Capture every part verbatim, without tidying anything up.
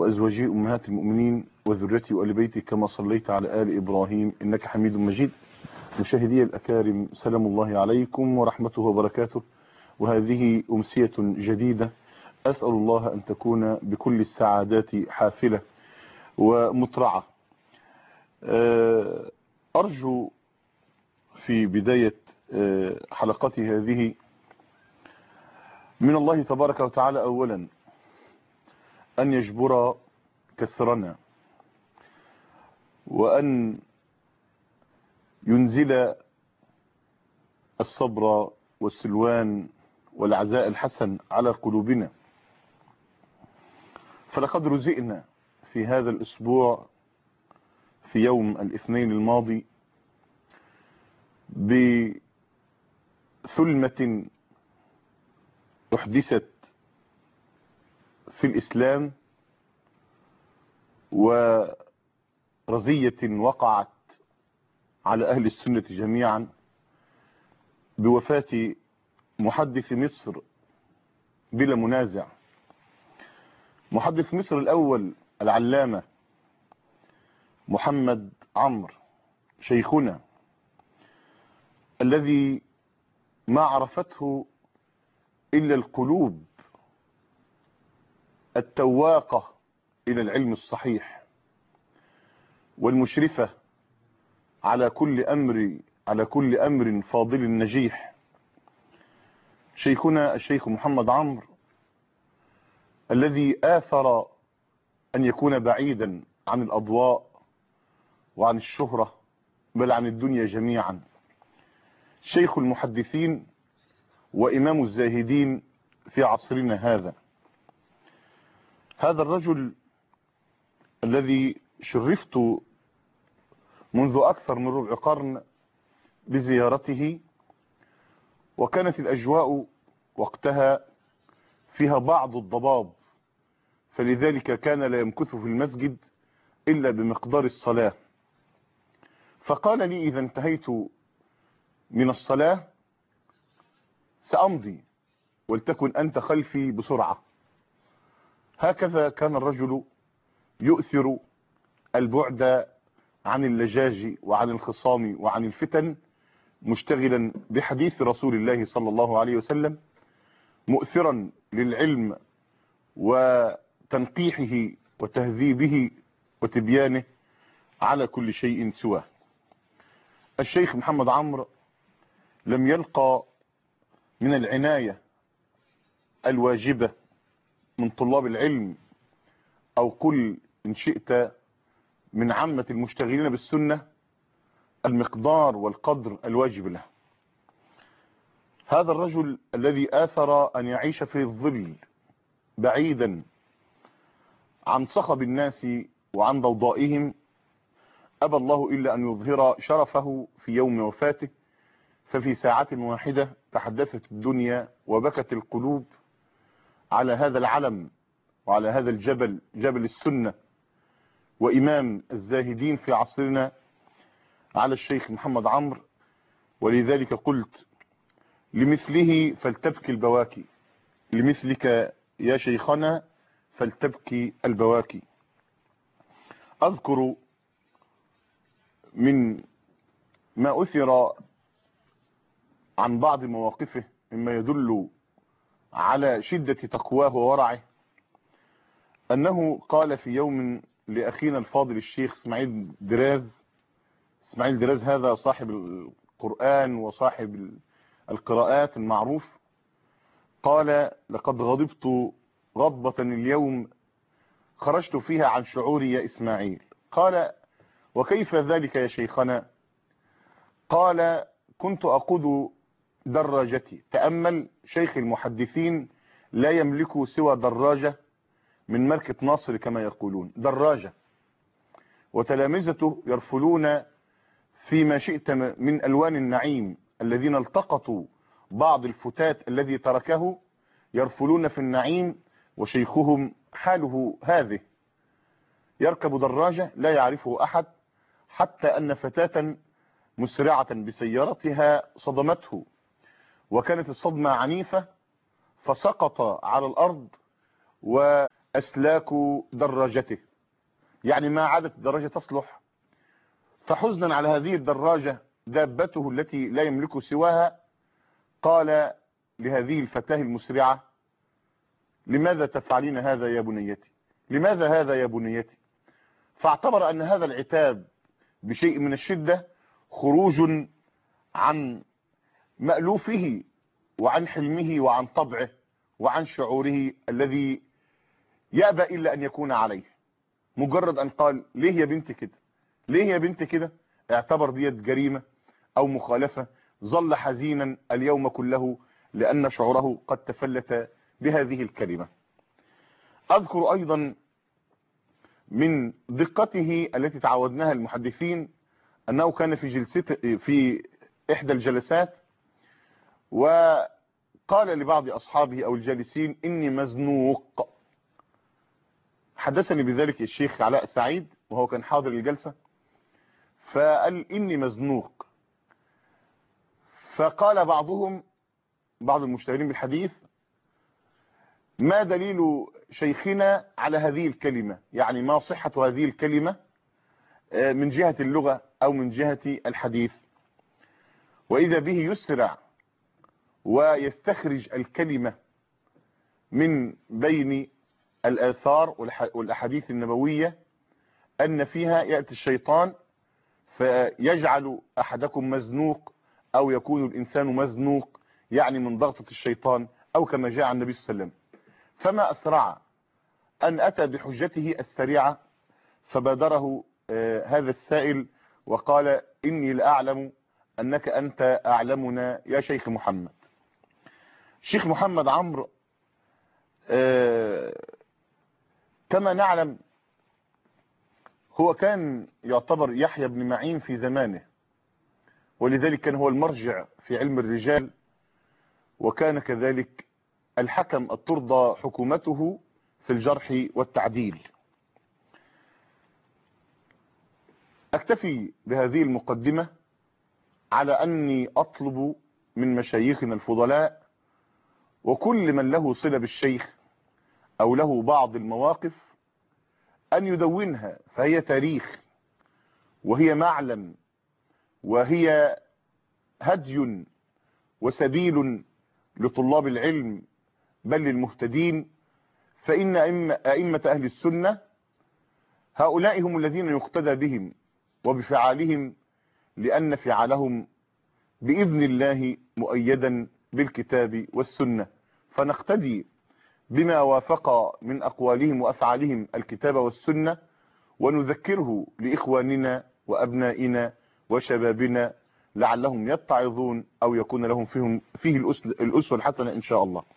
وأزواجه أمهات المؤمنين وذريته وآل بيته كما صليت على آل إبراهيم إنك حميد مجيد. مشاهدي الأكارم، سلام الله عليكم ورحمته وبركاته، وهذه أمسية جديدة أسأل الله أن تكون بكل السعادات حافلة ومطرعة. أرجو في بداية حلقتي هذه من الله تبارك وتعالى أولا أن يجبر كسرنا، وأن ينزل الصبر والسلوان والعزاء الحسن على قلوبنا. فلقد رزقنا في هذا الأسبوع في يوم الاثنين الماضي بثلمة أحدثت في الإسلام ورزية وقعت على أهل السنة جميعا بوفاة محدث مصر بلا منازع. محدث مصر الأول العلامة محمد عمرو شيخنا، الذي ما عرفته إلا القلوب التواقة إلى العلم الصحيح والمشرفة على كل أمر على كل أمر فاضل نجيح. شيخنا الشيخ محمد عمرو الذي آثر أن يكون بعيدا عن الأضواء وعن الشهرة بل عن الدنيا جميعا، شيخ المحدثين وإمام الزاهدين في عصرنا هذا. هذا الرجل الذي شرفت منذ أكثر من ربع قرن بزيارته، وكانت الأجواء وقتها فيها بعض الضباب، فلذلك كان لا يمكث في المسجد إلا بمقدار الصلاة. فقال لي: إذا انتهيت من الصلاة سأمضي ولتكن أنت خلفي بسرعة. هكذا كان الرجل يؤثر البعد عن اللجاج وعن الخصام وعن الفتن، مشتغلا بحديث رسول الله صلى الله عليه وسلم، مؤثرا للعلم وتنقيحه وتهذيبه وتبيانه على كل شيء سواه. الشيخ محمد عمرو لم يلقى من العناية الواجبة من طلاب العلم، أو قل إن شئت من عامة المشتغلين بالسنة، المقدار والقدر الواجب له. هذا الرجل الذي آثر أن يعيش في الظل بعيدا عن صخب الناس وعن ضوضائهم، أبى الله إلا أن يظهر شرفه في يوم وفاته. ففي ساعة واحدة تحدثت الدنيا وبكت القلوب على هذا العلم وعلى هذا الجبل، جبل السنة وإمام الزاهدين في عصرنا، على الشيخ محمد عمرو. ولذلك قلت: لمثله فلتبكي البواكي، لمثلك يا شيخنا فلتبكي البواكي. أذكر من ما أثر عن بعض مواقفه مما يدل على شدة تقواه وورعه، أنه قال في يوم لأخينا الفاضل الشيخ اسماعيل دراز. اسماعيل دراز هذا صاحب القرآن وصاحب القراءات المعروف، قال: لقد غضبت غضبة اليوم خرجت فيها عن شعوري يا إسماعيل. قال: وكيف ذلك يا شيخنا؟ قال: كنت أقود دراجتي. تأمل، شيخ المحدثين لا يملك سوى دراجة من ماركة ناصر كما يقولون، دراجة، وتلامذته يرفلون فيما شئت من ألوان النعيم، الذين التقطوا بعض الفتات الذي تركه يرفلون في النعيم، وشيخهم حاله هذه، يركب دراجة لا يعرفه أحد، حتى أن فتاة مسرعة بسيارتها صدمته، وكانت الصدمة عنيفة فسقط على الأرض، و أسلاك دراجته، يعني ما عادت الدراجة تصلح، فحزنا على هذه الدراجة دابته التي لا يملك سواها، قال لهذه الفتاة المسرعة: لماذا تفعلين هذا يا بنيتي؟ لماذا هذا يا بنيتي؟ فاعتبر أن هذا العتاب بشيء من الشدة خروج عن مألوفه وعن حلمه وعن طبعه وعن شعوره الذي يأبى إلا أن يكون عليه. مجرد أن قال: ليه يا بنت كده؟ ليه يا بنت كده؟ اعتبر ديت جريمة أو مخالفة، ظل حزينا اليوم كله لأن شعوره قد تفلت بهذه الكلمة. أذكر أيضا من دقته التي تعودناها المحدثين أنه كان في جلسته في إحدى الجلسات وقال لبعض أصحابه أو الجالسين: إني مزنوق. حدثني بذلك الشيخ علاء سعيد وهو كان حاضر الجلسة، فقال: إني مزنوق. فقال بعضهم، بعض المشتهرين بالحديث: ما دليل شيخنا على هذه الكلمة؟ يعني ما صحة هذه الكلمة من جهة اللغة أو من جهة الحديث؟ وإذا به يسرع ويستخرج الكلمة من بين الآثار والأحاديث النبوية أن فيها يأتي الشيطان فيجعل أحدكم مزنوق، أو يكون الإنسان مزنوق، يعني من ضغطة الشيطان، أو كما جاء عن النبي صلى الله عليه وسلم. فما أسرع أن أتى بحجته السريعة، فبادره آه هذا السائل وقال: إني لأعلم أنك أنت أعلمنا يا شيخ محمد. شيخ محمد عمرو آه كما نعلم هو كان يعتبر يحيى بن معين في زمانه، ولذلك كان هو المرجع في علم الرجال، وكان كذلك الحكم الترضى حكومته في الجرح والتعديل. أكتفي بهذه المقدمة على أني أطلب من مشايخنا الفضلاء وكل من له صلة بالشيخ أو له بعض المواقف أن يدونها، فهي تاريخ وهي معلم وهي هدي وسبيل لطلاب العلم بل للمهتدين. فإن أئمة أهل السنة هؤلاء هم الذين يقتدى بهم وبفعالهم، لأن فعالهم بإذن الله مؤيدا بالكتاب والسنة، فنقتدي بما وافق من أقوالهم وأفعالهم الكتاب والسنة، ونذكره لإخواننا وأبنائنا وشبابنا لعلهم يتعظون أو يكون لهم فيهم فيه الأسوة الحسنة إن شاء الله.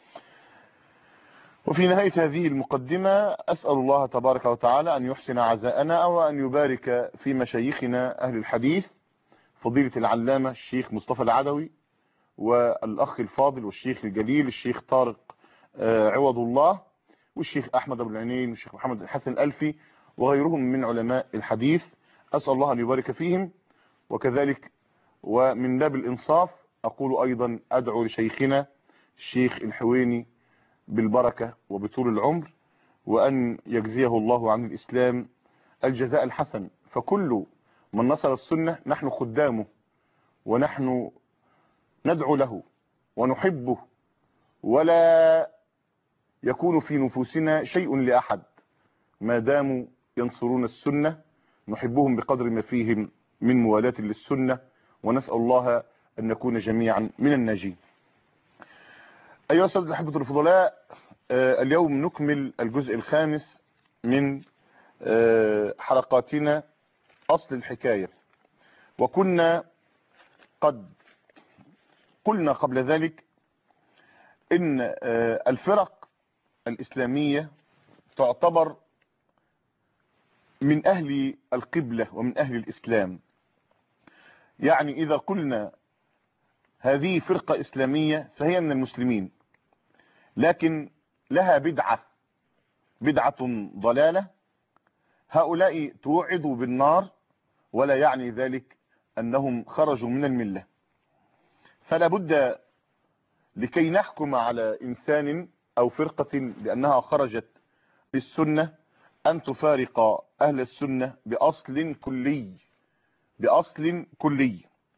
وفي نهاية هذه المقدمة أسأل الله تبارك وتعالى أن يحسن عزاءنا وأن يبارك في مشايخنا أهل الحديث، فضيلة العلامة الشيخ مصطفى العدوي، والأخ الفاضل والشيخ الجليل الشيخ طارق عوض الله، والشيخ أحمد أبو العينين، والشيخ محمد الحسن الألفي، وغيرهم من علماء الحديث. أسأل الله أن يبارك فيهم. وكذلك ومن باب الإنصاف أقول أيضا أدعو لشيخنا الشيخ الحويني بالبركة وبطول العمر، وأن يجزيه الله عن الإسلام الجزاء الحسن، فكل من نصر السنة نحن خدامه، ونحن ندعو له ونحبه، ولا يكون في نفوسنا شيء لأحد ما داموا ينصرون السنة. نحبهم بقدر ما فيهم من موالاة للسنة، ونسأل الله أن نكون جميعا من الناجين. أيها السادة الأحبة الفضلاء، اليوم نكمل الجزء الخامس من حلقاتنا أصل الحكاية، وكنا قد قلنا قبل ذلك إن الفرق الإسلامية تعتبر من أهل القبلة ومن أهل الإسلام. يعني إذا قلنا هذه فرقة إسلامية فهي من المسلمين، لكن لها بدعة بدعة ضلالة، هؤلاء توعدوا بالنار، ولا يعني ذلك أنهم خرجوا من الملة. فلا بد لكي نحكم على إنسان أو فرقة لأنها خرجت السنة أن تفارق أهل السنة بأصل كلي، بأصل كلي.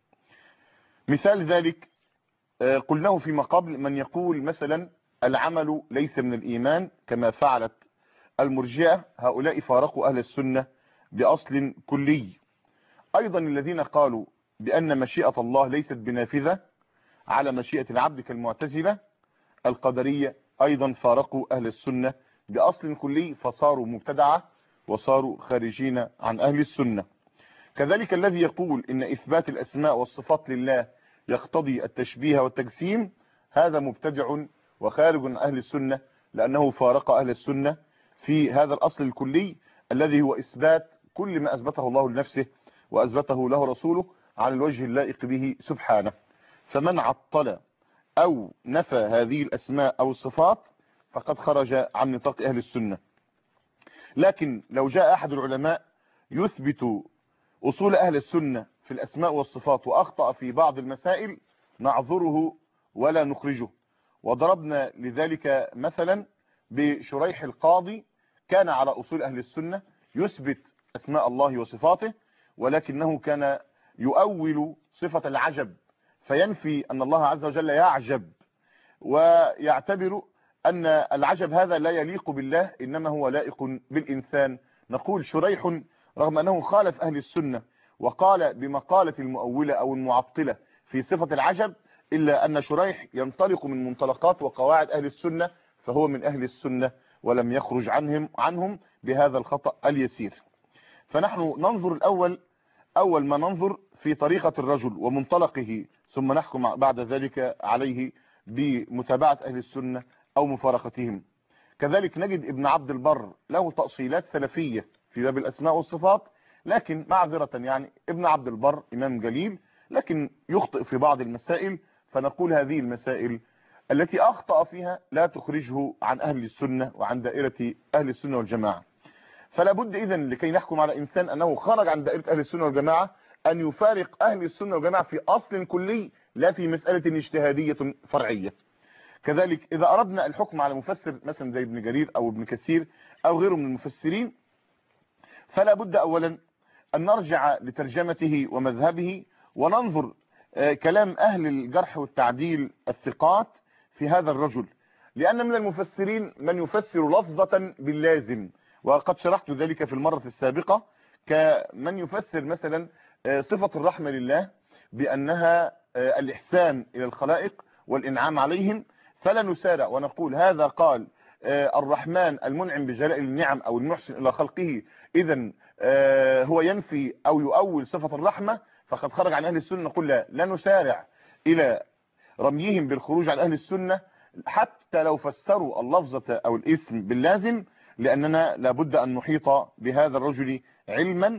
مثال ذلك قلناه فيما قبل، من يقول مثلا العمل ليس من الإيمان كما فعلت المرجئة، هؤلاء فارقوا أهل السنة بأصل كلي. أيضا الذين قالوا بأن مشيئة الله ليست بنافذة على مشيئة العبد كالمعتزلة القدرية، أيضا فارقوا أهل السنة بأصل كلي، فصاروا مبتدعة وصاروا خارجين عن أهل السنة. كذلك الذي يقول إن إثبات الأسماء والصفات لله يقتضي التشبيه والتجسيم، هذا مبتدع وخارج عن أهل السنة، لأنه فارق أهل السنة في هذا الأصل الكلي الذي هو إثبات كل ما أثبته الله لنفسه وأثبته له رسوله على الوجه اللائق به سبحانه. فمن عطل أو نفى هذه الأسماء أو الصفات فقد خرج عن نطاق أهل السنة. لكن لو جاء أحد العلماء يثبت أصول أهل السنة في الأسماء والصفات وأخطأ في بعض المسائل نعذره ولا نخرجه. وضربنا لذلك مثلا بشريح القاضي، كان على أصول أهل السنة يثبت أسماء الله وصفاته، ولكنه كان يؤول صفة العجب فينفي أن الله عز وجل يعجب، ويعتبر أن العجب هذا لا يليق بالله إنما هو لائق بالإنسان. نقول شريح رغم أنه خالف أهل السنة وقال بمقالة المؤولة أو المعطلة في صفة العجب، إلا أن شريح ينطلق من منطلقات وقواعد أهل السنة، فهو من أهل السنة ولم يخرج عنهم عنهم بهذا الخطأ اليسير. فنحن ننظر الأول أول ما ننظر في طريقة الرجل ومنطلقه، ثم نحكم بعد ذلك عليه بمتابعة أهل السنة أو مفارقتهم. كذلك نجد ابن عبد البر له تأصيلات سلفية في باب الأسماء والصفات، لكن معذرة يعني ابن عبد البر إمام جليل لكن يخطئ في بعض المسائل، فنقول هذه المسائل التي أخطأ فيها لا تخرجه عن أهل السنة وعن دائرة أهل السنة والجماعة. فلا بد إذن لكي نحكم على إنسان أنه خرج عن دائرة أهل السنة والجماعة أن يفارق أهل السنة والجماعة في أصل كلي لا في مسألة اجتهادية فرعية. كذلك إذا أردنا الحكم على مفسر مثلا زي ابن جرير أو ابن كثير أو غيره من المفسرين، فلا بد أولا أن نرجع لترجمته ومذهبه وننظر كلام أهل الجرح والتعديل الثقات في هذا الرجل، لأن من المفسرين من يفسر لفظة باللازم، وقد شرحت ذلك في المرة السابقة، كمن يفسر مثلا صفة الرحمة لله بأنها الإحسان إلى الخلائق والإنعام عليهم، فلا نسارع ونقول هذا قال الرحمن المنعم بجلائل النعم أو المحسن إلى خلقه، إذن هو ينفي أو يؤول صفة الرحمة فقد خرج عن أهل السنة. نقول لا, لا نسارع إلى رميهم بالخروج عن أهل السنة حتى لو فسروا اللفظة أو الاسم باللازم، لأننا لابد أن نحيط بهذا الرجل علما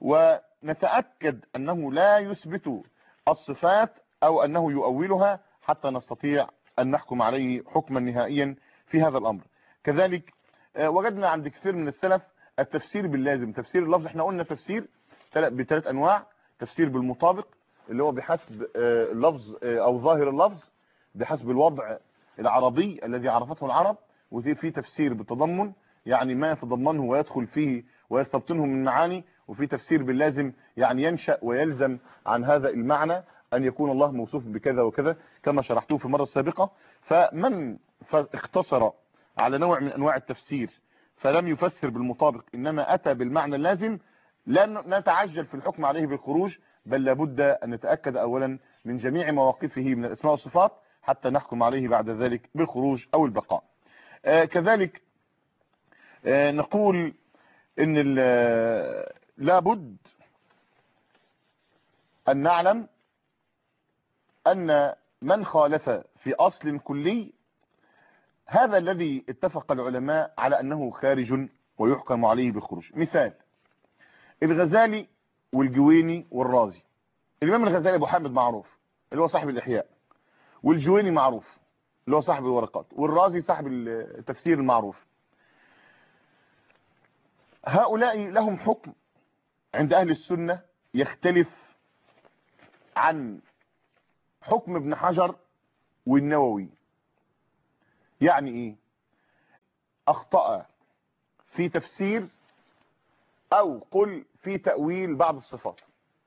ونتأكد أنه لا يثبت الصفات أو أنه يؤولها حتى نستطيع أن نحكم عليه حكما نهائيا في هذا الأمر. كذلك وجدنا عند كثير من السلف التفسير باللازم، تفسير اللفظ. احنا قلنا تفسير بثلاث أنواع: تفسير بالمطابق اللي هو بحسب اللفظ أو ظاهر اللفظ بحسب الوضع العربي الذي عرفته العرب، وفي تفسير بالتضمن يعني ما يتضمنه ويدخل فيه ويستبطنه من معاني، وفي تفسير باللازم يعني ينشأ ويلزم عن هذا المعنى أن يكون الله موصوف بكذا وكذا كما شرحته في المرة السابقة. فمن اختصر على نوع من أنواع التفسير فلم يفسر بالمطابق إنما أتى بالمعنى اللازم، لا نتعجل في الحكم عليه بالخروج، بل لابد أن نتأكد أولا من جميع مواقفه من الأسماء والصفات حتى نحكم عليه بعد ذلك بالخروج أو البقاء. آه كذلك آه نقول إن لابد أن نعلم أن من خالف في أصل كلي هذا الذي اتفق العلماء على أنه خارج ويحكم عليه بالخروج. مثال: الغزالي والجويني والرازي. الإمام الغزالي أبو حامد معروف اللي هو صاحب الإحياء، والجويني معروف اللي هو صاحب الورقات، والرازي صاحب التفسير المعروف. هؤلاء لهم حكم عند أهل السنة يختلف عن حكم ابن حجر والنووي. يعني إيه؟ أخطأ في تفسير أو قل في تأويل بعض الصفات.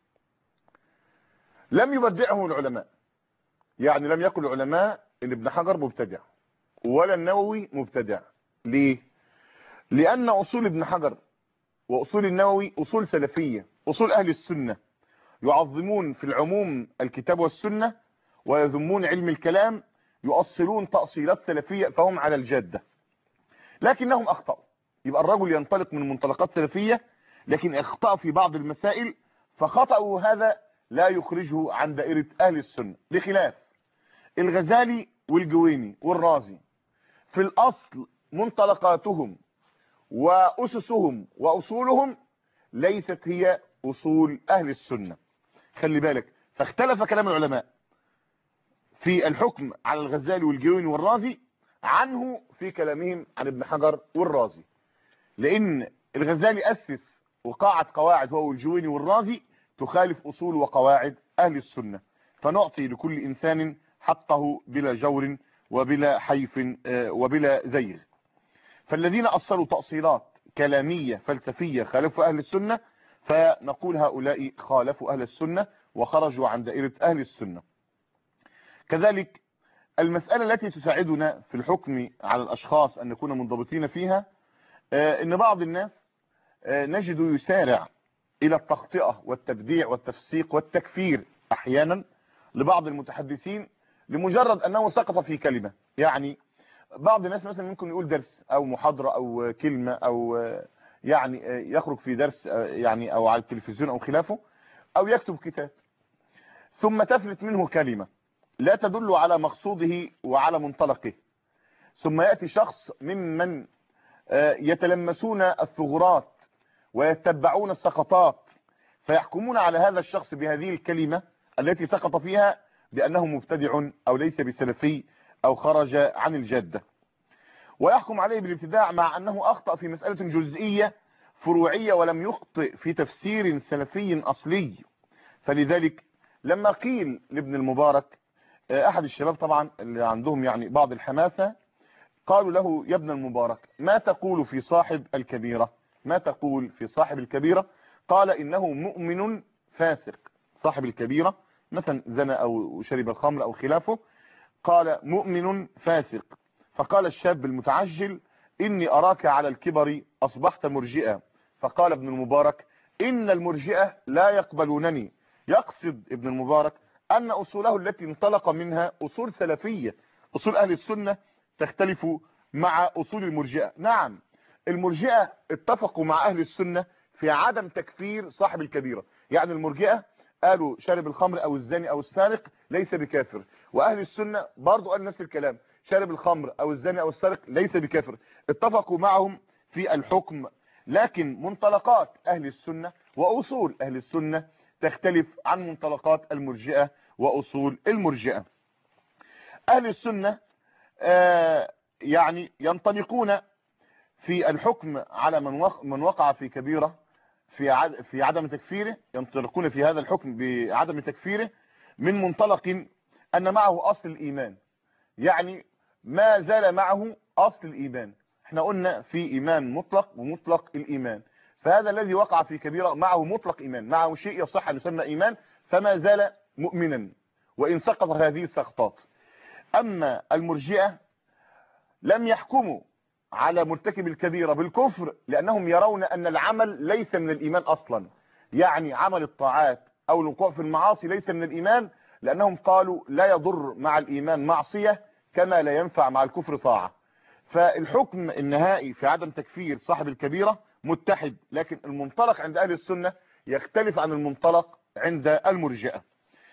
لم يبدعه العلماء، يعني لم يقل العلماء ان ابن حجر مبتدع ولا النووي مبتدع. ليه؟ لأن أصول ابن حجر وأصول النووي أصول سلفية، أصول أهل السنة، يعظمون في العموم الكتاب والسنة ويذمون علم الكلام، يؤصلون تأصيلات سلفية، فهم على الجادة. لكنهم أخطأوا. يبقى الرجل ينطلق من منطلقات سلفية لكن اخطأ في بعض المسائل، فخطأه هذا لا يخرجه عن دائرة أهل السنة، بخلاف الغزالي والجويني والرازي. في الأصل منطلقاتهم وأسسهم وأصولهم ليست هي أصول أهل السنة. خلي بالك، فاختلف كلام العلماء في الحكم على الغزالي والجويني والرازي عنه في كلامهم عن ابن حجر والرازي، لأن الغزالي أسس وقاعد قواعد هو والجويني والرازي تخالف أصول وقواعد أهل السنة. فنعطي لكل إنسان حقه بلا جور وبلا حيف وبلا زيغ. فالذين أصلوا تأصيلات كلامية فلسفية خالفوا أهل السنة، فنقول هؤلاء خالفوا أهل السنة وخرجوا عن دائرة أهل السنة. كذلك المسألة التي تساعدنا في الحكم على الأشخاص أن نكون منضبطين فيها، إن بعض الناس نجد يسارع إلى التخطئة والتبديع والتفسيق والتكفير أحيانا لبعض المتحدثين لمجرد أنه سقط في كلمة. يعني بعض الناس مثلا ممكن يقول درس أو محاضرة أو كلمة أو يعني يخرج في درس يعني أو على التلفزيون أو خلافه، أو يكتب كتاب، ثم تفلت منه كلمة لا تدل على مقصوده وعلى منطلقه، ثم يأتي شخص ممن يتلمسون الثغرات ويتبعون السقطات فيحكمون على هذا الشخص بهذه الكلمة التي سقط فيها بأنه مبتدع أو ليس بسلفي أو خرج عن الجادة، ويحكم عليه بالابتداع مع أنه أخطأ في مسألة جزئية فروعية ولم يخطئ في تفسير سلفي أصلي. فلذلك لما قيل لابن المبارك، أحد الشباب طبعا اللي عندهم يعني بعض الحماسة، قالوا له يا ابن المبارك ما تقول في صاحب الكبيرة؟ ما تقول في صاحب الكبيرة؟ قال إنه مؤمن فاسق. صاحب الكبيرة مثلا زنى أو شرب الخمر أو خلافه، قال مؤمن فاسق. فقال الشاب المتعجل إني أراك على الكبر أصبحت مرجئا. فقال ابن المبارك إن المرجئة لا يقبلونني. يقصد ابن المبارك أن أصوله التي انطلق منها أصول سلفية، أصول أهل السنة تختلف مع أصول المرجئة. نعم، المرجئة اتفقوا مع أهل السنة في عدم تكفير صاحب الكبيرة، يعني المرجئة قالوا شارب الخمر أو الزاني أو السارق ليس بكافر، وأهل السنة برضو قالوا نفس الكلام، شارب الخمر أو الزاني أو السارق ليس بكافر، اتفقوا معهم في الحكم. لكن منطلقات أهل السنة وأصول أهل السنة تختلف عن منطلقات المرجئة وأصول المرجئة. أهل السنة آه يعني ينطلقون في الحكم على من من وقع في كبيرة في في عدم تكفيره، ينطلقون في هذا الحكم بعدم تكفيره من منطلق أن معه أصل الإيمان، يعني ما زال معه أصل الإيمان. احنا قلنا في إيمان مطلق ومطلق الإيمان، فهذا الذي وقع في كبيرة معه مطلق إيمان، معه شيء يصح أن يسمى إيمان، فما زال مؤمنا وإن سقط هذه السقطات. أما المرجئة لم يحكموا على مرتكب الكبيرة بالكفر لأنهم يرون أن العمل ليس من الإيمان أصلا، يعني عمل الطاعات أو الوقوع في المعاصي ليس من الإيمان، لأنهم قالوا لا يضر مع الإيمان معصية كما لا ينفع مع الكفر طاعة. فالحكم النهائي في عدم تكفير صاحب الكبيرة متحد، لكن المنطلق عند أهل السنة يختلف عن المنطلق عند المرجئة.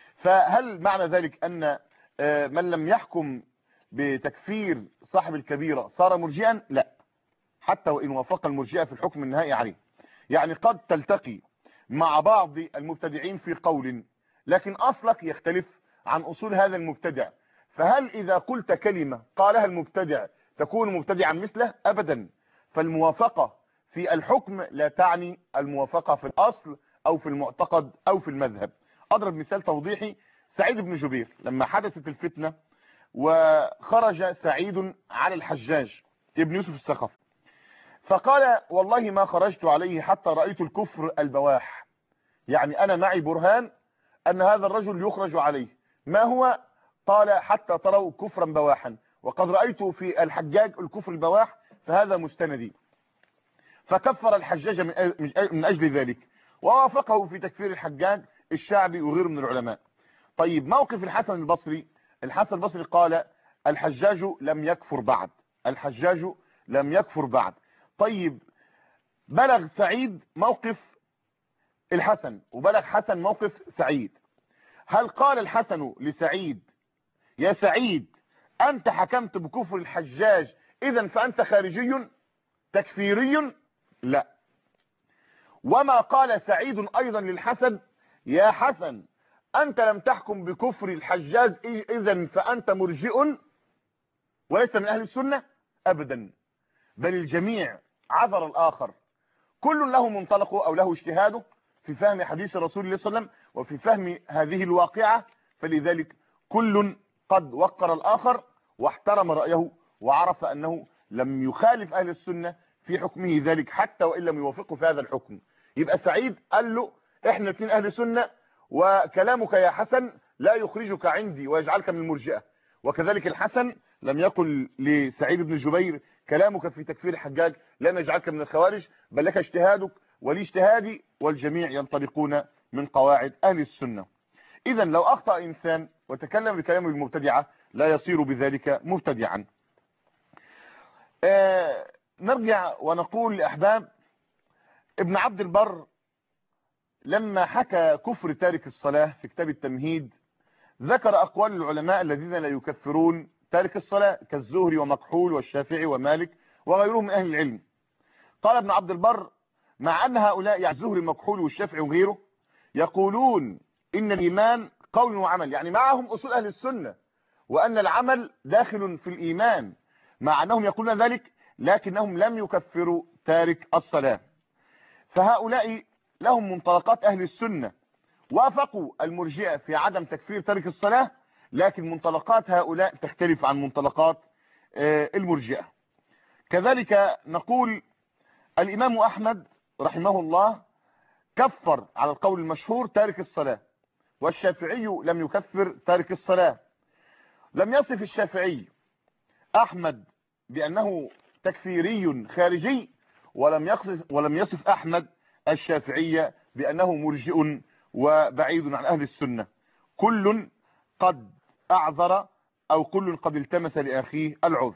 فهل معنى ذلك أن من لم يحكم بتكفير صاحب الكبيرة صار مرجئا؟ لا، حتى وإن وافق المرجئة في الحكم النهائي عليه. يعني قد تلتقي مع بعض المبتدعين في قول، لكن أصلك يختلف عن أصول هذا المبتدع. فهل إذا قلت كلمة قالها المبتدع تكون مبتدعا مثله؟ أبدا. فالموافقة في الحكم لا تعني الموافقة في الأصل أو في المعتقد أو في المذهب. أضرب مثال توضيحي: سعيد بن جبير لما حدثت الفتنة وخرج سعيد على الحجاج ابن يوسف الثقفي، فقال والله ما خرجت عليه حتى رأيت الكفر البواح، يعني أنا معي برهان أن هذا الرجل يخرج عليه. ما هو؟ قال حتى تروا كفرا بواحا، وقد رأيت في الحجاج الكفر البواح، فهذا مستندي. فكفر الحجاج من أجل ذلك، ووافقه في تكفير الحجاج الشعبي وغيره من العلماء. طيب موقف الحسن البصري، الحسن البصري قال الحجاج لم يكفر بعد، الحجاج لم يكفر بعد. طيب بلغ سعيد موقف الحسن وبلغ حسن موقف سعيد، هل قال الحسن لسعيد يا سعيد أنت حكمت بكفر الحجاج إذن فأنت خارجي تكفيري؟ لا. وما قال سعيد أيضا للحسن يا حسن أنت لم تحكم بكفر الحجاج إذن فأنت مرجئ وليس من أهل السنة؟ أبدا، بل الجميع عذر الآخر، كل له منطلقه أو له اجتهاده في فهم حديث رسول الله صلى الله عليه وسلم وفي فهم هذه الواقعة، فلذلك كل قد وقر الآخر واحترم رأيه وعرف أنه لم يخالف أهل السنة في حكمه ذلك حتى وإن لم يوافقه في هذا الحكم. يبقى سعيد قال له احنا اثنين أهل السنة وكلامك يا حسن لا يخرجك عندي ويجعلك من المرجئة، وكذلك الحسن لم يقل لسعيد بن جبير كلامك في تكفير الحجاج لن يجعلك من الخوارج، بل لك اجتهادك ولي اجتهادي، والجميع ينطلقون من قواعد أهل السنة. إذا لو أخطأ إنسان وتكلم بكلام المبتدعة لا يصير بذلك مبتدعا. آه نرجع ونقول لأحباب ابن عبد البر لما حكى كفر تارك الصلاة في كتاب التمهيد ذكر أقوال العلماء الذين لا يكفرون تارك الصلاة كالزهري ومكحول والشافعي ومالك وغيرهم من أهل العلم. قال ابن عبد البر مع أن هؤلاء يعني الزهري ومكحول والشافعي وغيره يقولون إن الإيمان قول وعمل، يعني معهم أصول أهل السنة وأن العمل داخل في الإيمان، مع أنهم يقولون ذلك لكنهم لم يكفروا تارك الصلاة. فهؤلاء لهم منطلقات أهل السنة، وافقوا المرجئة في عدم تكفير تارك الصلاة، لكن منطلقات هؤلاء تختلف عن منطلقات المرجئة. كذلك نقول الإمام أحمد رحمه الله كفر على القول المشهور تارك الصلاة، والشافعي لم يكفر تارك الصلاة. لم يصف الشافعي أحمد بأنه تكفيري خارجي، ولم يصف ولم يصف أحمد الشافعية بأنه مرجئ وبعيد عن أهل السنة. كل قد أعذر أو كل قد التمس لأخيه العذر.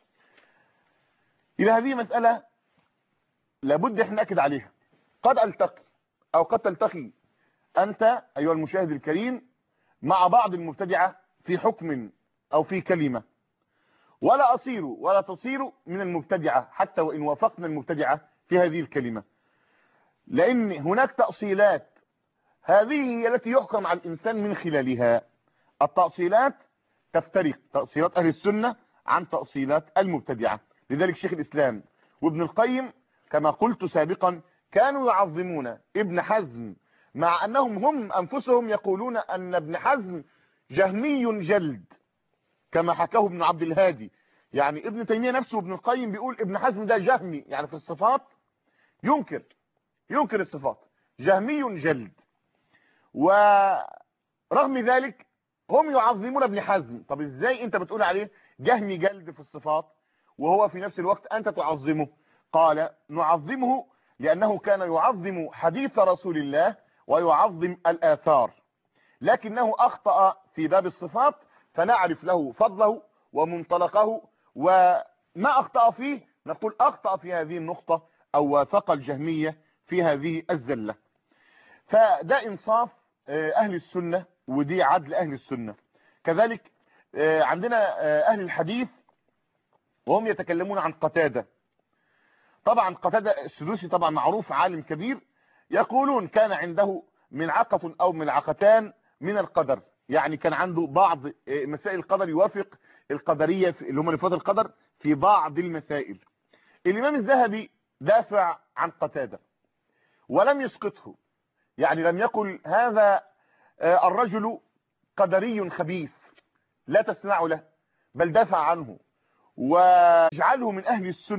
إلى هذه مسألة لابد احنا نأكد عليها. قد ألتقي أو قد تلتقي أنت أيها المشاهد الكريم مع بعض المبتدعة في حكم أو في كلمة، ولا أصير ولا تصير من المبتدعة حتى وإن وافقنا المبتدعة في هذه الكلمة، لأن هناك تأصيلات هذه هي التي يحكم على الإنسان من خلالها. التأصيلات تفترق، تأصيلات أهل السنة عن تأصيلات المبتدعة. لذلك شيخ الإسلام وابن القيم كما قلت سابقا كانوا يعظمون ابن حزم، مع أنهم هم أنفسهم يقولون أن ابن حزم جهمي جلد كما حكاه ابن عبد الهادي. يعني ابن تيمية نفسه وابن القيم بيقول ابن حزم ده جهمي، يعني في الصفات ينكر ينكر الصفات، جهمي جلد. ورغم ذلك هم يعظمون ابن حزم. طب ازاي انت بتقول عليه جهمي جلد في الصفات وهو في نفس الوقت انت تعظمه؟ قال نعظمه لأنه كان يعظم حديث رسول الله ويعظم الآثار، لكنه أخطأ في باب الصفات فنعرف له فضله ومنطلقه، وما أخطأ فيه نقول أخطأ في هذه النقطة أو وافق الجهمية في هذه الزلة. فده إنصاف أهل السنة ودي عدل أهل السنة. كذلك عندنا أهل الحديث وهم يتكلمون عن قتادة. طبعا قتادة السدوسي طبعا معروف عالم كبير، يقولون كان عنده ملعقة أو ملعقتان من القدر، يعني كان عنده بعض مسائل القدر يوافق القدرية اللي هم نفاذ القدر في بعض المسائل. الإمام الذهبي دافع عن قتادة ولم يسقطه، يعني لم يقل هذا الرجل قدري خبيث لا تسمع له، بل دافع عنه وجعله من أهل السنة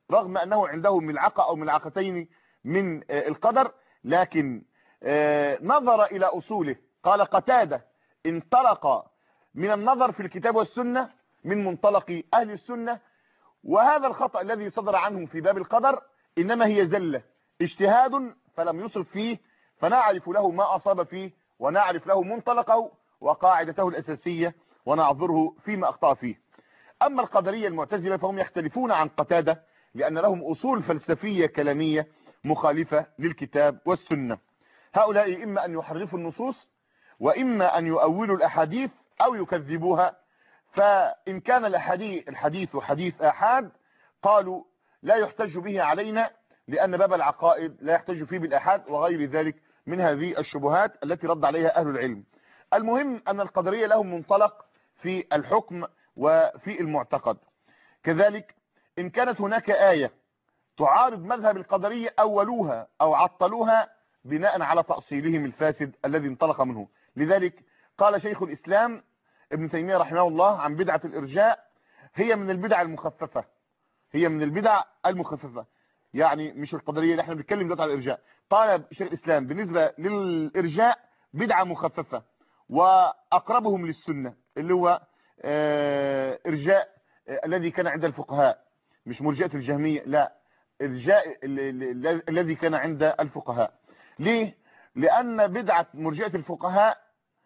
رغم أنه عنده ملعقة أو ملعقتين من القدر، لكن نظر إلى أصوله. قال قتادة: انطلق من النظر في الكتاب والسنة من منطلق أهل السنة، وهذا الخطأ الذي صدر عنهم في باب القدر إنما هي زلة اجتهاد فلم يصب فيه، فنعرف له ما أصاب فيه ونعرف له منطلقه وقاعدته الأساسية ونعذره فيما أخطأ فيه. أما القدرية المعتزلة فهم يختلفون عن قتادة لأن لهم أصول فلسفية كلامية مخالفة للكتاب والسنة. هؤلاء إما أن يحرفوا النصوص وإما أن يؤولوا الأحاديث أو يكذبوها. فإن كان الحديث الحديث حديث آحاد قالوا لا يحتج به علينا لأن باب العقائد لا يحتج فيه بالآحاد وغير ذلك من هذه الشبهات التي رد عليها أهل العلم. المهم أن القدرية لهم منطلق في الحكم وفي المعتقد. كذلك إن كانت هناك آية تعارض مذهب القدرية أولوها أو عطلوها بناء على تأصيلهم الفاسد الذي انطلق منه. لذلك قال شيخ الإسلام ابن تيمية رحمه الله عن بدعة الإرجاء: هي من البدع المخففة، هي من البدع المخففة. يعني مش القدرية اللي احنا بنتكلم دلوقتي على الإرجاء. قال شيخ الإسلام بالنسبة للإرجاء بدعة مخففة وأقربهم للسنة اللي هو اه إرجاء اه الذي كان عند الفقهاء، مش مرجئة الجهمية، لا، إرجاء الذي كان عند الفقهاء. ليه؟ لأن بدعة مرجئة الفقهاء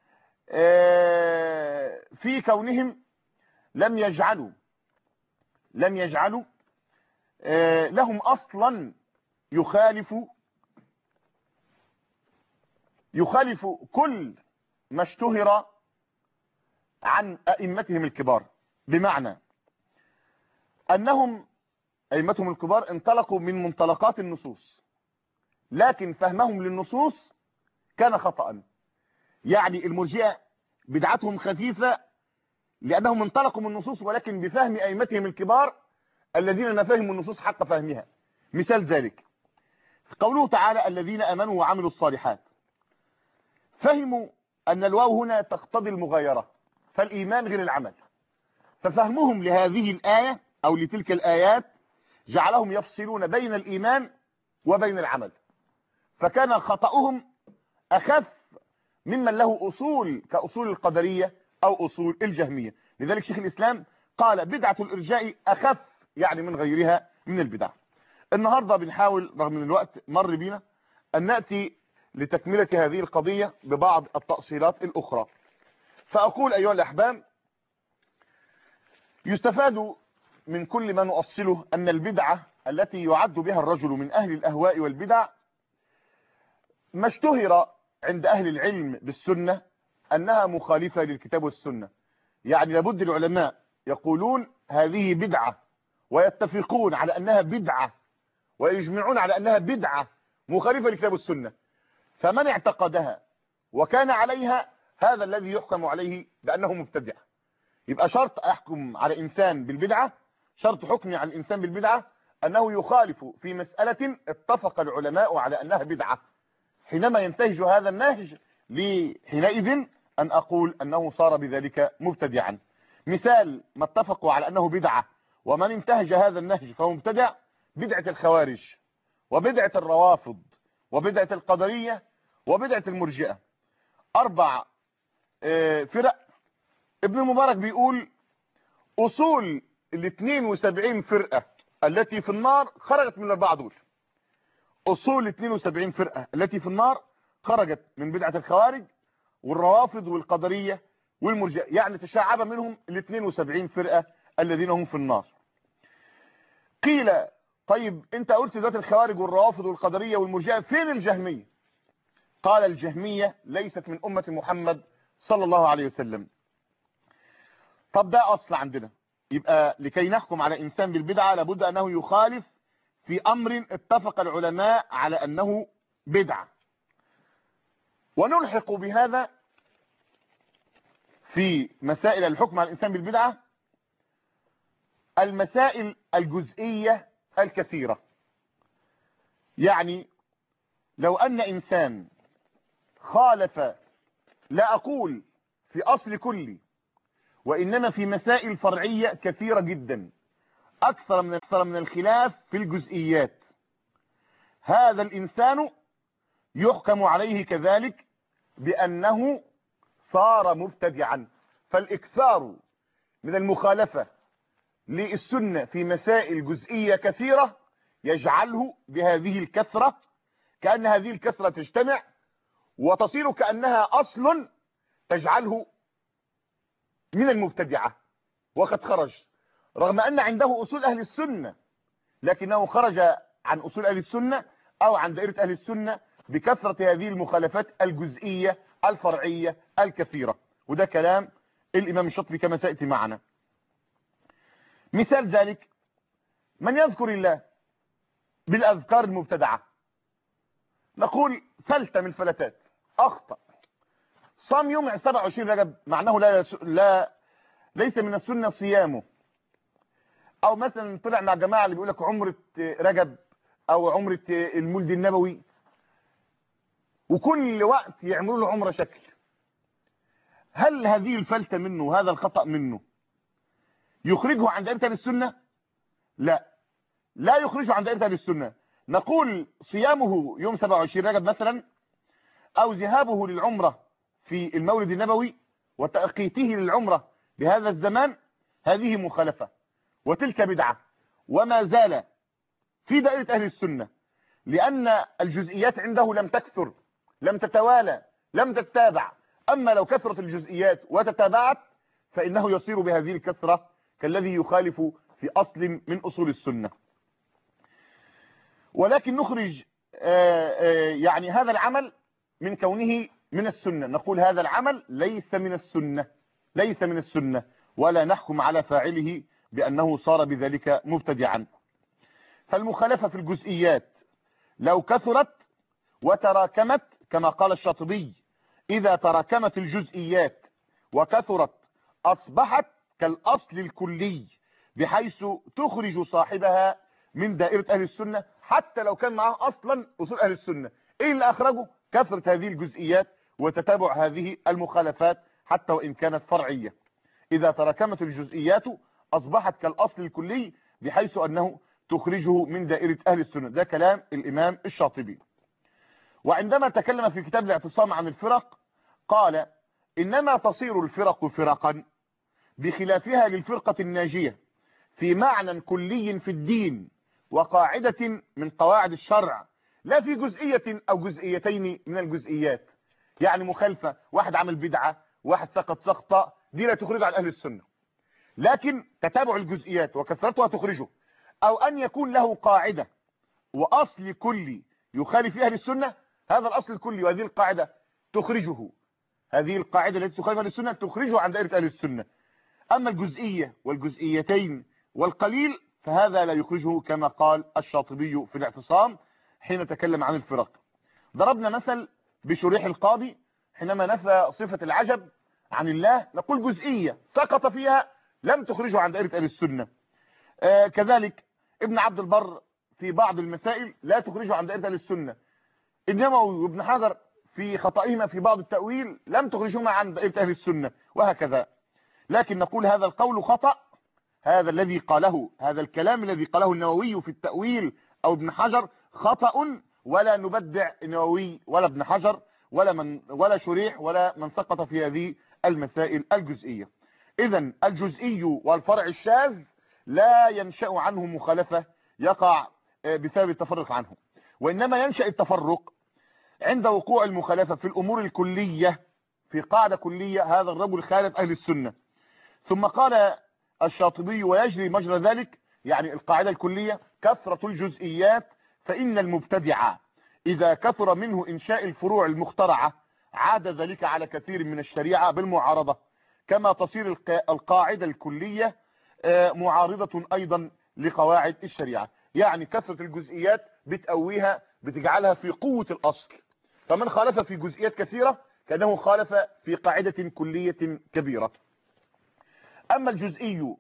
اه في كونهم لم يجعلوا لم يجعلوا اه لهم أصلا يخالف يخالف كل ما اشتهر عن أئمتهم الكبار، بمعنى أنهم أئمتهم الكبار انطلقوا من منطلقات النصوص، لكن فهمهم للنصوص كان خطأ. يعني المرجئة بدعتهم خفيفة لأنهم انطلقوا من النصوص ولكن بفهم أئمتهم الكبار الذين ما فهموا النصوص حق فهمها. مثال ذلك قوله تعالى: الذين آمنوا وعملوا الصالحات، فهموا أن الواو هنا تقتضي المغايرة، فالإيمان غير العمل، ففهمهم لهذه الآية أو لتلك الآيات جعلهم يفصلون بين الإيمان وبين العمل، فكان خطأهم أخف ممن له أصول كأصول القدرية أو أصول الجهمية. لذلك شيخ الإسلام قال بدعة الإرجاء أخف يعني من غيرها من البدع. النهاردة بنحاول رغم من الوقت مر بينا أن نأتي لتكملة هذه القضية ببعض التأصيلات الأخرى. فأقول أيها الأحباب، يستفاد من كل ما نؤصله أن البدعة التي يعد بها الرجل من أهل الأهواء والبدع ما اشتهر عند أهل العلم بالسنة أنها مخالفة للكتاب والسنة. يعني لابد العلماء يقولون هذه بدعة ويتفقون على أنها بدعة ويجمعون على أنها بدعة مخالفة للكتاب والسنة، فمن اعتقدها وكان عليها هذا الذي يحكم عليه بأنه مبتدع. يبقى شرط أحكم على إنسان بالبدعة، شرط حكمي على الإنسان بالبدعة أنه يخالف في مسألة اتفق العلماء على أنها بدعة. حينما ينتهج هذا النهج لي حينئذ أن أقول أنه صار بذلك مبتدعا. مثال ما اتفقوا على أنه بدعة ومن انتهج هذا النهج فهو مبتدع: بدعة الخوارج وبدعة الروافض وبدعة القدرية وبدعة المرجئة. أربع فرق. ابن المبارك بيقول أصول ال اثنين وسبعين فرقة التي في النار خرجت من الأربعة دول. أصول ال اثنين وسبعين فرقة التي في النار خرجت من بدعة الخوارج والروافض والقدرية والمرجئة، يعني تشعب منهم ال اثنين وسبعين فرقة الذين هم في النار. قيل طيب انت قلت ذات الخوارج والروافض والقدرية والمرجئة، فين الجهمية؟ قال الجهمية ليست من أمة محمد صلى الله عليه وسلم. طب ده أصل عندنا. يبقى لكي نحكم على إنسان بالبدعة لابد أنه يخالف في أمر اتفق العلماء على أنه بدعة، ونلحق بهذا في مسائل الحكم على الإنسان بالبدعة المسائل الجزئية الكثيرة. يعني لو أن إنسان خالف، لا أقول في أصل كلي، وإنما في مسائل فرعية كثيرة جدا، أكثر من أكثر من الخلاف في الجزئيات، هذا الإنسان يحكم عليه كذلك بأنه صار مبتدعا. فالإكثار من المخالفة للسنة في مسائل جزئية كثيرة يجعله بهذه الكثرة، كأن هذه الكثرة تجتمع وتصير كأنها أصل تجعله من المبتدعة، وقد خرج رغم أن عنده أصول أهل السنة، لكنه خرج عن أصول أهل السنة أو عن دائرة أهل السنة بكثرة هذه المخالفات الجزئية الفرعية الكثيرة. وده كلام الإمام الشاطبي كما سيأتي معنا. مثال ذلك من يذكر الله بالأذكار المبتدعة، نقول فلتة من الفلتات أخطأ، صام يوم سبعة وعشرين رجب معناه لا, يس... لا ليس من السنة صيامه، أو مثلا طلع مع جماعة اللي بيقول لك عمرة رجب أو عمرة المولد النبوي، وكل وقت يعملوا له عمرة شكل. هل هذه الفلتة منه، هذا الخطأ منه، يخرجه عن دائرة أهل السنة؟ لا، لا يخرجه عن دائرة أهل السنة. نقول صيامه يوم سبعة وعشرين رجب مثلا، أو ذهابه للعمرة في المولد النبوي وتأقيته للعمرة بهذا الزمان، هذه مخالفة وتلك بدعة، وما زال في دائرة أهل السنة، لأن الجزئيات عنده لم تكثر، لم تتوالى، لم تتابع. أما لو كثرت الجزئيات وتتابعت فإنه يصير بهذه الكثرة كالذي يخالف في أصل من أصول السنة. ولكن نخرج يعني هذا العمل من كونه من السنة، نقول هذا العمل ليس من السنة، ليس من السنة، ولا نحكم على فاعله بأنه صار بذلك مبتدعا. فالمخالفة في الجزئيات لو كثرت وتراكمت كما قال الشاطبي، إذا تراكمت الجزئيات وكثرت أصبحت كالأصل الكلي، بحيث تخرج صاحبها من دائرة أهل السنة حتى لو كان معه أصلا أصول أهل السنة. إيه اللي أخرجه؟ كثرة هذه الجزئيات وتتابع هذه المخالفات حتى وإن كانت فرعية. إذا تراكمت الجزئيات أصبحت كالأصل الكلي بحيث أنه تخرجه من دائرة أهل السنة. ده كلام الإمام الشاطبي. وعندما تكلم في كتاب الاعتصام عن الفرق قال إنما تصير الفرق فرقا بخلافها للفرقة الناجية في معنى كلي في الدين وقاعدة من قواعد الشرع، لا في جزئية أو جزئيتين من الجزئيات. يعني مخالفة، واحد عمل بدعة، واحد سقط سقطة، دي لا تخرج عن أهل السنة، لكن تتابع الجزئيات وكثرتها تخرجه. أو أن يكون له قاعدة وأصل كلي يخالف أهل السنة، هذا الأصل الكلي وهذه القاعدة تخرجه، هذه القاعدة التي تخالف أهل السنة تخرجه عن دائرة أهل السنة. أما الجزئية والجزئيتين والقليل فهذا لا يخرجه كما قال الشاطبي في الاعتصام حين تكلم عن الفرق. ضربنا مثل بشريح القاضي حينما نفى صفة العجب عن الله، نقول جزئية سقط فيها لم تخرجه عن دائرة أهل السنة. آه كذلك ابن عبد البر في بعض المسائل لا تخرجه عن دائرة أهل السنة. النووي وابن حجر في خطئهما في بعض التأويل لم تخرجهما عن دائرة أهل السنة، وهكذا. لكن نقول هذا القول خطأ، هذا الذي قاله، هذا الكلام الذي قاله النووي في التأويل أو ابن حجر خطأ، ولا نبدع النووي ولا ابن حجر ولا من ولا شريح ولا من سقط في هذه المسائل الجزئية. إذن الجزئي والفرع الشاذ لا ينشأ عنه مخالفة يقع بسبب التفرق عنه، وإنما ينشأ التفرق عند وقوع المخالفة في الأمور الكلية في قاعدة كلية، هذا الرجل خالف أهل السنة. ثم قال الشاطبي ويجري مجرى ذلك، يعني القاعدة الكلية كثرة الجزئيات، فإن المبتدع إذا كثر منه إنشاء الفروع المخترعة عاد ذلك على كثير من الشريعة بالمعارضة، كما تصير القاعدة الكلية معارضة أيضا لقواعد الشريعة. يعني كثرة الجزئيات بتقويها، بتجعلها في قوة الأصل، فمن خالف في جزئيات كثيرة كأنه خالف في قاعدة كلية كبيرة. أما الجزئي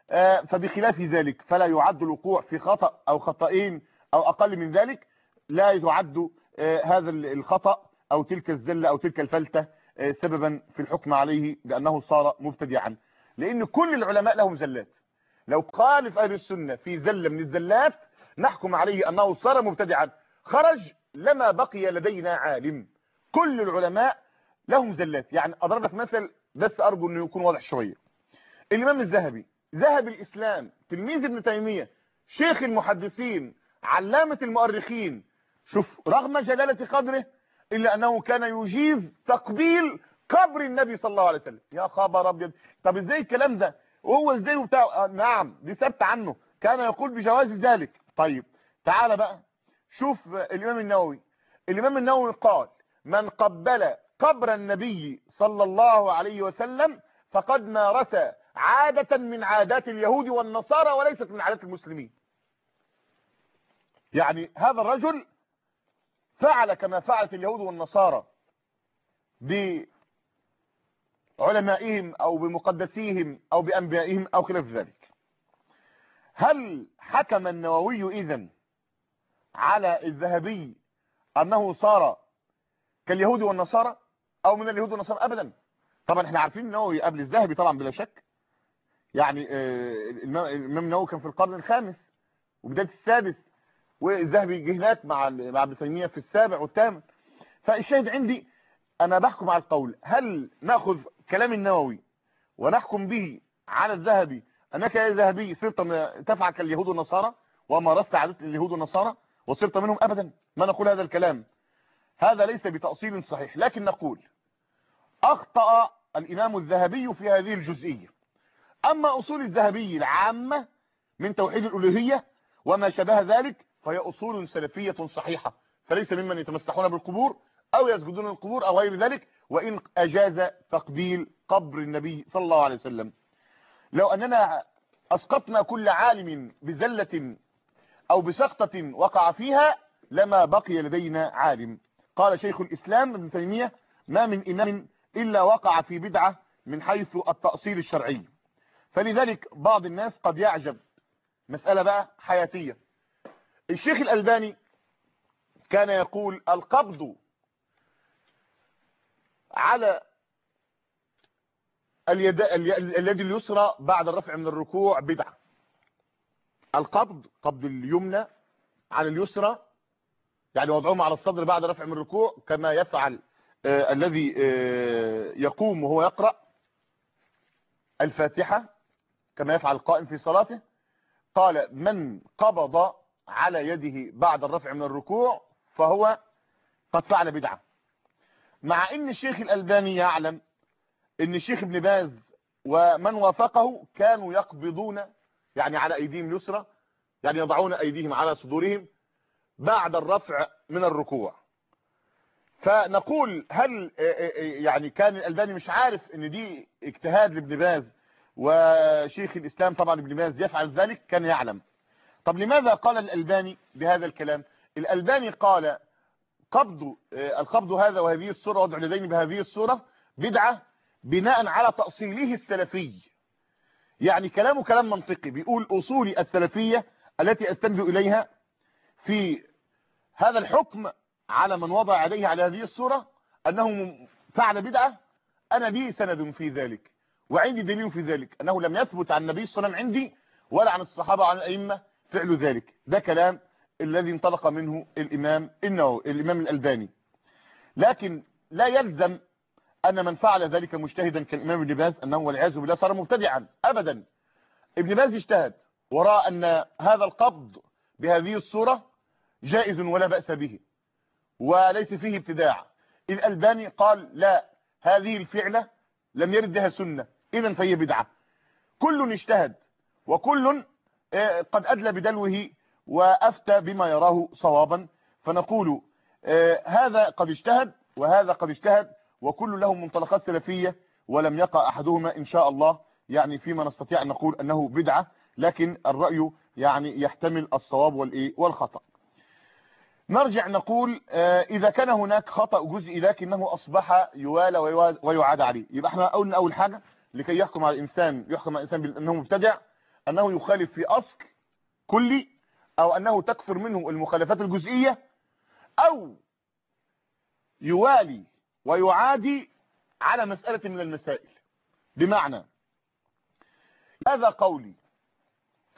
فبخلاف ذلك فلا يعد الوقوع في خطأ أو خطأين أو أقل من ذلك، لا يعد هذا الخطأ أو تلك الزلة أو تلك الفلتة سببا في الحكم عليه بأنه صار مبتدعا، لأن كل العلماء لهم زلات. لو خالف اهل السنه في زله من الزلات نحكم عليه انه صار مبتدعا خرج لما بقي لدينا عالم. كل العلماء لهم زلات. يعني اضرب لك مثل بس ارجو انه يكون واضح شويه. الامام الذهبي ذهب الاسلام تلميذ ابن تيميه شيخ المحدثين علامه المؤرخين، شوف رغم جلاله قدره الا انه كان يجيز تقبيل قبر النبي صلى الله عليه وسلم. يا خبر ابيض، طب ازاي الكلام ده وهو ازاي وبتاع؟ آه نعم دي ثابته عنه، كان يقول بجواز ذلك. طيب تعال بقى شوف الامام النووي. الامام النووي قال من قبل قبر النبي صلى الله عليه وسلم فقد مارس عادة من عادات اليهود والنصارى وليست من عادات المسلمين. يعني هذا الرجل فعل كما فعلت اليهود والنصارى بعلمائهم او بمقدسيهم او بانبيائهم او خلاف ذلك. هل حكم النووي اذن على الذهبي انه صار كاليهود والنصارى او من اليهود والنصارى؟ ابدا. طبعا احنا عارفين النووي قبل الذهبي طبعا بلا شك. يعني الامام النووي كان في القرن الخامس وبدايه السادس، والذهبي جه هناك مع مع ابن تيميه في السابع والثامن. فالشاهد عندي انا بحكم على القول. هل ناخذ كلام النووي ونحكم به على الذهبي انك يا ذهبي صرت تفعل كاليهود والنصارى ومارست عادات اليهود والنصارى وصرت منهم؟ ابدا، ما نقول هذا الكلام. هذا ليس بتأصيل صحيح، لكن نقول اخطأ الامام الذهبي في هذه الجزئيه. اما اصول الذهبي العامه من توحيد الالوهيه وما شابه ذلك فهي اصول سلفيه صحيحه، فليس ممن يتمسحون بالقبور او يسجدون للقبور او غير ذلك، وان اجاز تقبيل قبر النبي صلى الله عليه وسلم. لو اننا اسقطنا كل عالم بزله او بسقطه وقع فيها لما بقي لدينا عالم. قال شيخ الاسلام ابن تيميه ما من امام الا وقع في بدعه من حيث التأصيل الشرعي. فلذلك بعض الناس قد يعجب مسألة بقى حياتية. الشيخ الألباني كان يقول القبض على اليد اليد اليسرى بعد الرفع من الركوع بدعة. القبض قبض اليمنى على اليسرى، يعني وضعهم على الصدر بعد رفع من الركوع كما يفعل آه الذي آه يقوم وهو يقرأ الفاتحة كما يفعل القائم في صلاته. قال من قبض على يده بعد الرفع من الركوع فهو قد فعل بدعة. مع ان الشيخ الألباني يعلم ان الشيخ ابن باز ومن وافقه كانوا يقبضون يعني على ايديهم اليسرى، يعني يضعون ايديهم على صدورهم بعد الرفع من الركوع. فنقول هل يعني كان الألباني مش عارف ان دي اجتهاد لابن باز وشيخ الإسلام طبعا ابن باز يفعل ذلك؟ كان يعلم. طب لماذا قال الألباني بهذا الكلام؟ الألباني قال قبض القبض هذا وهذه الصورة وضع اليدين بهذه الصورة بدعة بناء على تأصيله السلفي. يعني كلامه كلام منطقي، بيقول أصولي السلفية التي أستند إليها في هذا الحكم على من وضع يديه على هذه الصورة أنه فعل بدعة، أنا لي سند في ذلك وعندي دليل في ذلك أنه لم يثبت عن النبي صلى الله عليه وسلم عندي ولا عن الصحابة وعن الأئمة فعل ذلك. ده كلام الذي انطلق منه الإمام إنه الإمام الألباني. لكن لا يلزم أن من فعل ذلك مجتهدا كالإمام ابن باز أنه والعياذ بالله صار مبتدعا أبدا. ابن باز اجتهد ورأى أن هذا القبض بهذه الصورة جائز ولا بأس به وليس فيه ابتداع. الألباني قال لا، هذه الفعلة لم يرد لها سنة إذن فهي بدعة. كل اجتهد وكل قد أدلى بدلوه وأفتى بما يراه صوابا. فنقول هذا قد اجتهد وهذا قد اجتهد وكل له منطلقات سلفية ولم يقع أحدهما إن شاء الله يعني فيما نستطيع أن نقول أنه بدعة، لكن الرأي يعني يحتمل الصواب والإيه والخطأ. نرجع نقول إذا كان هناك خطأ جزئي لكنه أصبح يوالى ويعاد عليه، يبقى احنا قلنا أول حاجة لكي يحكم على الإنسان يحكم على الإنسان بأنه مبتدع أنه يخالف في أصل كلي أو أنه تكثر منه المخالفات الجزئية أو يوالي ويعادي على مسألة من المسائل. بمعنى هذا قولي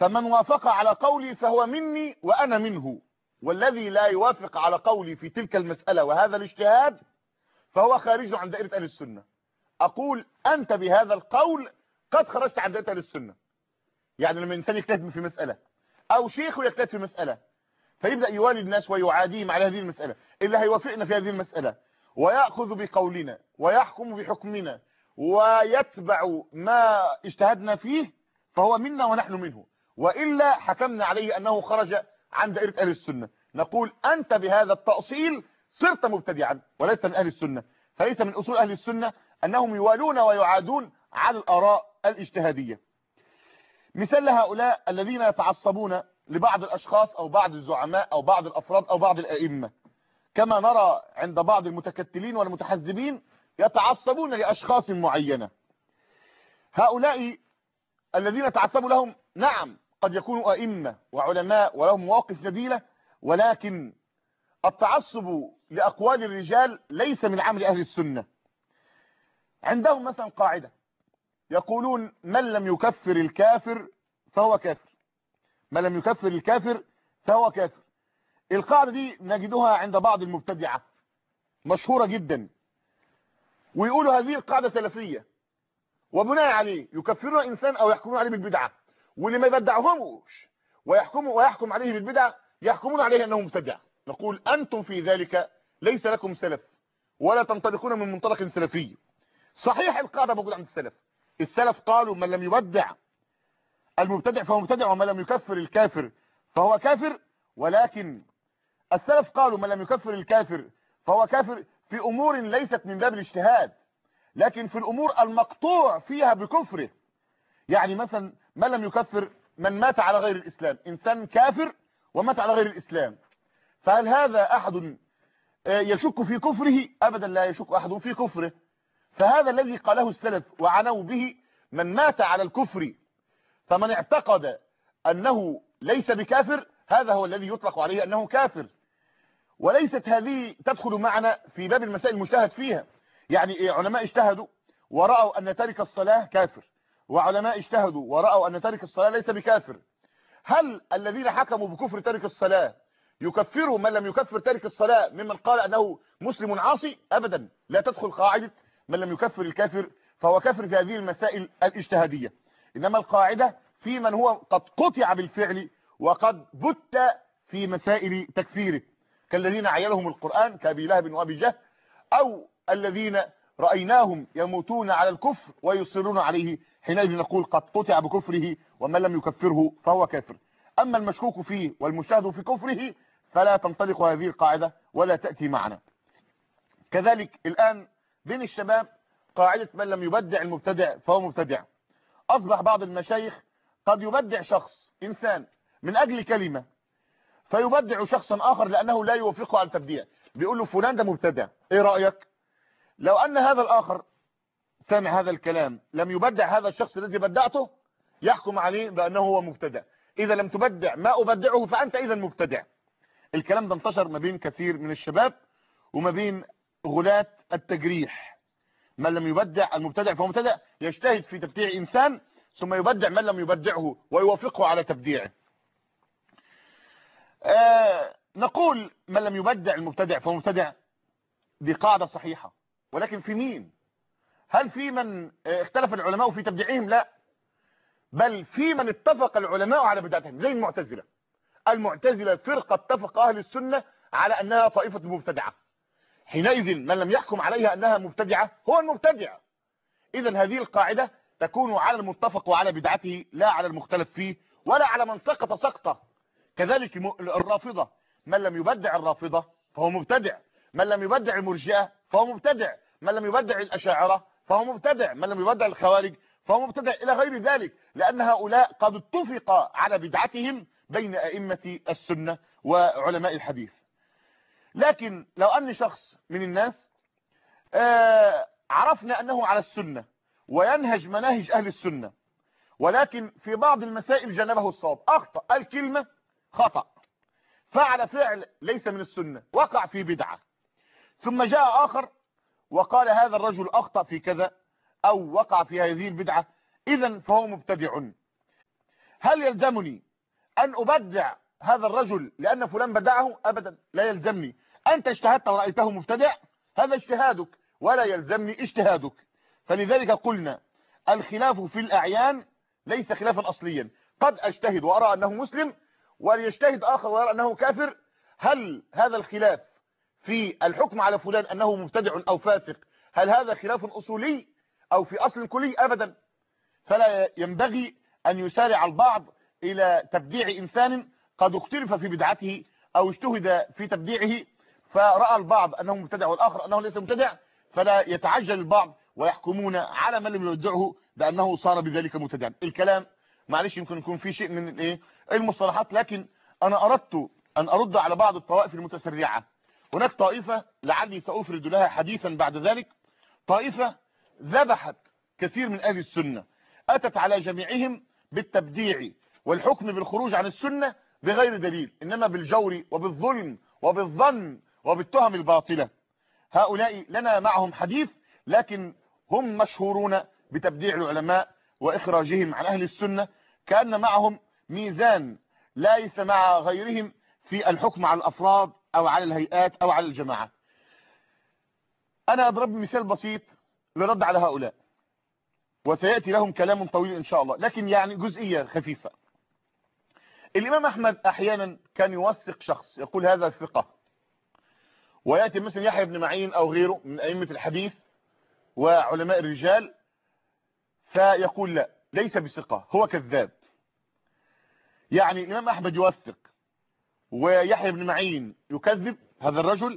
فمن وافق على قولي فهو مني وأنا منه، والذي لا يوافق على قولي في تلك المسألة وهذا الاجتهاد فهو خارج عن دائرة أهل السنة. أقول أنت بهذا القول قد خرجت عن دائرة أهل السنة. يعني لما إنسان يجتهد في مسألة أو شيخ يجتهد في مسألة فيبدأ يوالي الناس ويعاديهم على هذه المسألة، اللي هيوافقنا في هذه المسألة ويأخذ بقولنا ويحكم بحكمنا ويتبع ما اجتهدنا فيه فهو منا ونحن منه، وإلا حكمنا عليه أنه خرج عن دائرة أهل السنة. نقول أنت بهذا التأصيل صرت مبتدعا وليس من أهل السنة. فليس من أصول أهل السنة أنهم يوالون ويعادون على الآراء الاجتهادية. مثال هؤلاء الذين يتعصبون لبعض الأشخاص أو بعض الزعماء أو بعض الأفراد أو بعض الأئمة، كما نرى عند بعض المتكتلين والمتحزبين يتعصبون لأشخاص معينة. هؤلاء الذين يتعصبوا لهم نعم قد يكونوا أئمة وعلماء ولهم مواقف نبيلة، ولكن التعصب لأقوال الرجال ليس من عمل أهل السنة. عندهم مثلا قاعدة يقولون من لم يكفر الكافر فهو كافر، من لم يكفر الكافر فهو كافر. القاعدة دي نجدها عند بعض المبتدعة مشهورة جدا، ويقولوا هذه القاعدة سلفية، وبناء عليه يكفرون إنسان أو يحكمون عليه بالبدعة، واللي ما يبدعهمش ويحكموا ويحكم عليه بالبدعة يحكمون عليه أنه مبتدع. نقول أنتم في ذلك ليس لكم سلف ولا تنطلقون من منطلق سلفي. صحيح القاعدة موجودة عند السلف، السلف قالوا من لم يبدع المبتدع فهو مبتدع ومن لم يكفر الكافر فهو كافر، ولكن السلف قالوا من لم يكفر الكافر فهو كافر في أمور ليست من باب الاجتهاد، لكن في الأمور المقطوع فيها بكفره. يعني مثلا من لم يكفر من مات على غير الإسلام، إنسان كافر ومات على غير الإسلام، فهل هذا أحد يشك في كفره؟ أبدا لا يشك أحد في كفره. فهذا الذي قاله السلف وعنوا به من مات على الكفر، فمن اعتقد أنه ليس بكافر هذا هو الذي يطلق عليه أنه كافر. وليست هذه تدخل معنا في باب المسائل المجتهد فيها. يعني علماء اجتهدوا ورأوا أن تارك الصلاة كافر، وعلماء اجتهدوا ورأوا أن تارك الصلاة ليس بكافر. هل الذين حكموا بكفر تارك الصلاة يكفروا من لم يكفر تارك الصلاة ممن قال أنه مسلم عاصي؟ أبدا لا تدخل قاعدة من لم يكفر الكافر فهو كافر في هذه المسائل الاجتهادية. إنما القاعدة في من هو قد قطع بالفعل وقد بت في مسائل تكفيره، كالذين عيلهم القرآن كأبي لهب وأبي جهل، أو الذين رأيناهم يموتون على الكفر ويصرون عليه، حينئذ نقول قد قطع بكفره ومن لم يكفره فهو كافر. أما المشكوك فيه والمجتهد في كفره فلا تنطلق هذه القاعدة ولا تأتي معنا. كذلك الآن بين الشباب قاعدة من لم يبدع المبتدع فهو مبتدع. أصبح بعض المشايخ قد يبدع شخص إنسان من أجل كلمة، فيبدع شخصا آخر لأنه لا يوافقه على التبديع، بيقول له فلان ده مبتدع، إيه رأيك؟ لو أن هذا الآخر سامع هذا الكلام لم يبدع هذا الشخص الذي بدعته يحكم عليه بأنه هو مبتدع. إذا لم تبدع ما أبدعه فأنت إذا مبتدع. الكلام ده انتشر ما بين كثير من الشباب وما بين غلاة التجريح. من لم يبدع المبتدع فهو مبتدع، يجتهد في تبديع إنسان ثم يبدع من لم يبدعه ويوافقه على تبديعه. آه نقول من لم يبدع المبتدع فهو مبتدع، دي قاعدة صحيحة، ولكن في مين؟ هل في من اختلف العلماء في تبديعهم؟ لا، بل في من اتفق العلماء على بدعتهم زي المعتزلة. المعتزلة فرقة اتفق أهل السنة على أنها طائفة مبتدعة، حينئذ من لم يحكم عليها أنها مبتدعة هو المبتدع. إذا هذه القاعدة تكون على المتفق وعلى بدعته لا على المختلف فيه ولا على من سقط سقطة. كذلك الرافضة، من لم يبدع الرافضة فهو مبتدع، من لم يبدع المرجئة فهو مبتدع، من لم يبدع الأشاعرة فهو مبتدع، من لم يبدع الخوارج فهو مبتدع إلى غير ذلك، لأن هؤلاء قد اتفق على بدعتهم بين أئمة السنة وعلماء الحديث. لكن لو أن شخص من الناس آه عرفنا أنه على السنة وينهج مناهج أهل السنة، ولكن في بعض المسائل جنبه الصواب، أخطأ الكلمة خطأ، فعل فعل ليس من السنة، وقع في بدعة، ثم جاء آخر وقال هذا الرجل أخطأ في كذا أو وقع في هذه البدعة، إذن فهو مبتدع. هل يلزمني أن أبدع هذا الرجل لأن فلان بدعه؟ أبدا لا يلزمني. أنت اجتهدت ورأيته مبتدع، هذا اجتهادك ولا يلزمني اجتهادك. فلذلك قلنا الخلاف في الأعيان ليس خلافا أصليا. قد أجتهد وأرى أنه مسلم وليجتهد آخر ويرى أنه كافر. هل هذا الخلاف في الحكم على فلان أنه مبتدع أو فاسق هل هذا خلاف أصولي أو في أصل كلي؟ أبدا. فلا ينبغي أن يسارع البعض إلى تبديع إنسان قد اختلف في بدعته أو اجتهد في تبديعه، فرأى البعض أنه مبتدع والآخر أنه ليس مبتدع، فلا يتعجل البعض ويحكمون على من لم يبدعه بأنه صار بذلك مبتدعا. الكلام معلش يمكن يكون في شيء من الايه المصطلحات، لكن أنا أردت أن أرد على بعض الطوائف المتسرعة. هناك طائفة لعلي سأفرد لها حديثا بعد ذلك، طائفة ذبحت كثير من أهل السنة، أتت على جميعهم بالتبديع والحكم بالخروج عن السنة بغير دليل، إنما بالجور وبالظلم وبالظن وبالتهم الباطلة. هؤلاء لنا معهم حديث، لكن هم مشهورون بتبديع العلماء وإخراجهم عن أهل السنة، كأن معهم ميزان ليس مع غيرهم في الحكم على الأفراد أو على الهيئات أو على الجماعات. أنا أضرب مثال بسيط لرد على هؤلاء، وسيأتي لهم كلام طويل إن شاء الله، لكن يعني جزئية خفيفة. الإمام أحمد أحيانا كان يوثق شخص يقول هذا ثقة، ويأتي مثلا يحيى بن معين أو غيره من أئمة الحديث وعلماء الرجال فيقول لا ليس بثقة هو كذاب. يعني الإمام أحمد يوثق ويحيى بن معين يكذب هذا الرجل.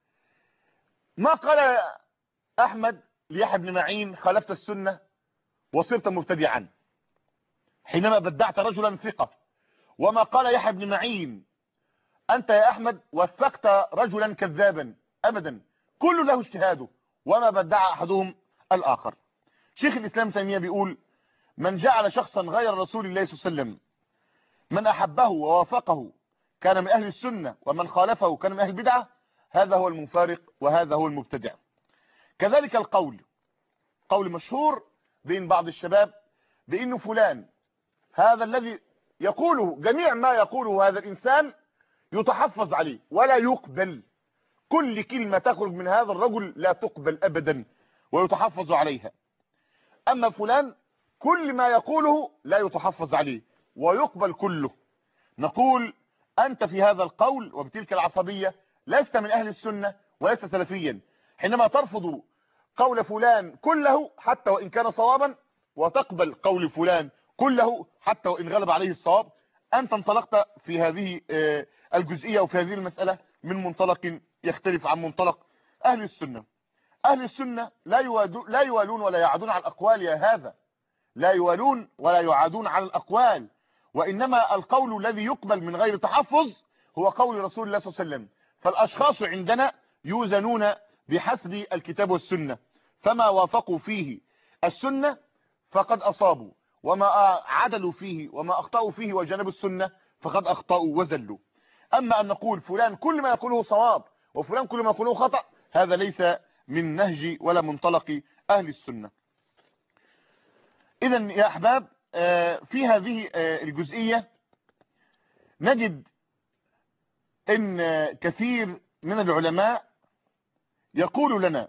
ما قال أحمد ليحيى بن معين خالفت السنة وصرت مبتدعا حينما بدعت رجلا ثقة، وما قال يحيى بن معين أنت يا أحمد وثقت رجلا كذابا، أبدا، كل له اجتهاده وما بدع أحدهم الآخر. شيخ الإسلام تيمية بيقول من جعل شخصا غير رسول الله صلى الله عليه وسلم من أحبه ووافقه كان من أهل السنة، ومن خالفه كان من أهل البدعة، هذا هو المفارق وهذا هو المبتدع. كذلك القول، قول مشهور بين بعض الشباب بأنه فلان هذا الذي يقوله جميع ما يقوله هذا الإنسان يتحفظ عليه ولا يقبل، كل كلمة تخرج من هذا الرجل لا تقبل أبدا ويتحفظ عليها. أما فلان كل ما يقوله لا يتحفظ عليه ويقبل كله. نقول أنت في هذا القول وبتلك العصبية لست من أهل السنة ولست سلفيا حينما ترفض قول فلان كله حتى وإن كان صوابا، وتقبل قول فلان كله حتى وإن غلب عليه الصواب. أنت انطلقت في هذه الجزئية وفي هذه المسألة من منطلق يختلف عن منطلق أهل السنة. أهل السنة لا يوالون لا يوالون ولا يعادون على الأقوال، يا هذا لا يوالون ولا يعادون على الأقوال، وإنما القول الذي يقبل من غير تحفظ هو قول رسول الله صلى الله عليه وسلم. فالأشخاص عندنا يوزنون بحسب الكتاب والسنة، فما وافقوا فيه السنة فقد أصابوا، وما عدلوا فيه وما أخطأوا فيه وجنبوا السنة فقد أخطأوا وزلوا. أما أن نقول فلان كل ما يقوله صواب وفلان كل ما يقوله خطأ، هذا ليس من نهج ولا منطلق أهل السنة. إذن يا أحباب في هذه الجزئية نجد أن كثير من العلماء يقول لنا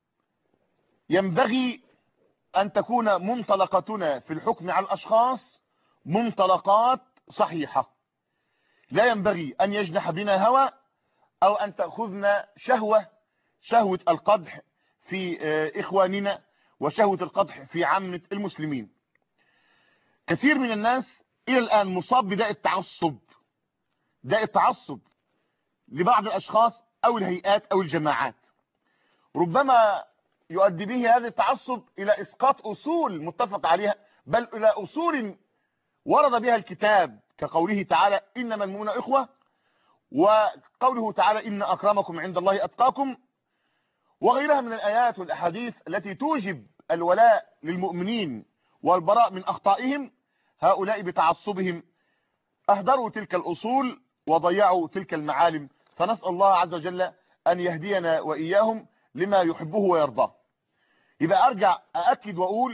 ينبغي أن تكون منطلقتنا في الحكم على الأشخاص منطلقات صحيحة، لا ينبغي أن يجنح بنا هوى أو أن تأخذنا شهوة شهوة القدح في إخواننا وشهوة القدح في عامة المسلمين. كثير من الناس إلى الآن مصاب بداء التعصب، داء التعصب لبعض الأشخاص أو الهيئات أو الجماعات، ربما يؤدي به هذا التعصب إلى إسقاط أصول متفق عليها، بل إلى أصول ورد بها الكتاب كقوله تعالى إنما المؤمنون إخوة، وقوله تعالى إن أكرمكم عند الله أتقاكم، وغيرها من الآيات والأحاديث التي توجب الولاء للمؤمنين والبراء من أخطائهم. هؤلاء بتعصبهم أهدروا تلك الأصول وضيعوا تلك المعالم، فنسأل الله عز وجل أن يهدينا وإياهم لما يحبه ويرضاه. يبقى أرجع أأكد وأقول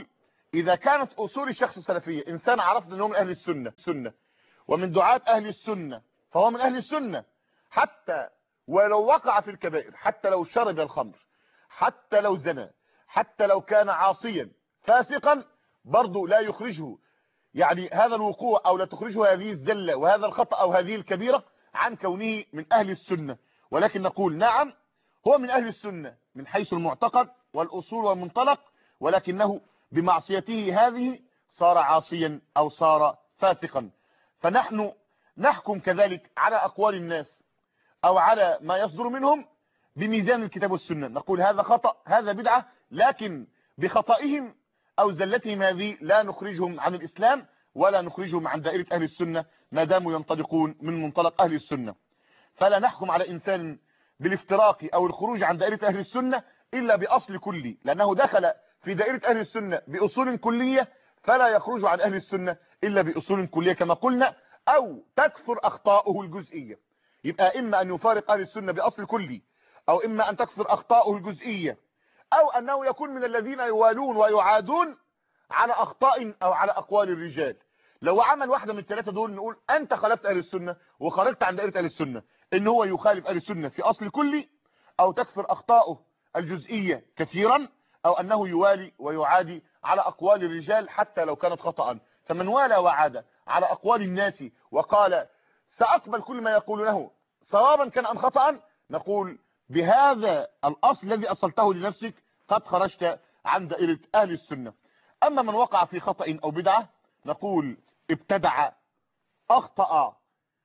إذا كانت أصول الشخص السلفية إنسان عرفنا أنه من أهل السنة سنة ومن دعاة أهل السنة فهو من أهل السنة، حتى ولو وقع في الكبائر، حتى لو شرب الخمر، حتى لو زنى، حتى لو كان عاصيا فاسقا، برضه لا يخرجه يعني هذا الوقوع أو لا تخرجه هذه الزلة وهذا الخطأ أو هذه الكبيرة عن كونه من أهل السنة. ولكن نقول نعم هو من أهل السنة من حيث المعتقد والأصول والمنطلق، ولكنه بمعصيته هذه صار عاصيا أو صار فاسقا. فنحن نحكم كذلك على أقوال الناس أو على ما يصدر منهم بميزان الكتاب والسنة، نقول هذا خطأ هذا بدعة، لكن بخطئهم أو زلتهم هذه لا نخرجهم عن الإسلام ولا نخرجهم عن دائرة أهل السنة ما داموا ينطلقون من منطلق أهل السنة. فلا نحكم على إنسان بالافتراق أو الخروج عن دائرة أهل السنة إلا بأصل كلي، لأنه دخل في دائرة أهل السنة بأصول كلية فلا يخرج عن أهل السنة إلا بأصول كلية كما قلنا، أو تكثر أخطاؤه الجزئية. يبقى إما أن يفارق أهل السنة بأصل كلي، أو إما أن تكثر أخطاؤه الجزئية، أو أنه يكون من الذين يوالون ويعادون على أخطاء أو على أقوال الرجال. لو عمل واحدة من الثلاثة دول نقول أنت خالفت أهل السنة وخرجت عن دائرة أهل السنة، إن هو يخالف أهل السنة في أصل كلي، أو تكثر أخطاؤه الجزئية كثيرا، أو أنه يوالي ويعادي على أقوال الرجال حتى لو كانت خطأ. فمن والى وعاد على أقوال الناس وقال سأقبل كل ما يقولونه صوابا كان أم خطأ، نقول بهذا الأصل الذي أصلته لنفسك قد خرجت عن دائرة أهل السنة. أما من وقع في خطأ أو بدعة نقول ابتدع أخطأ،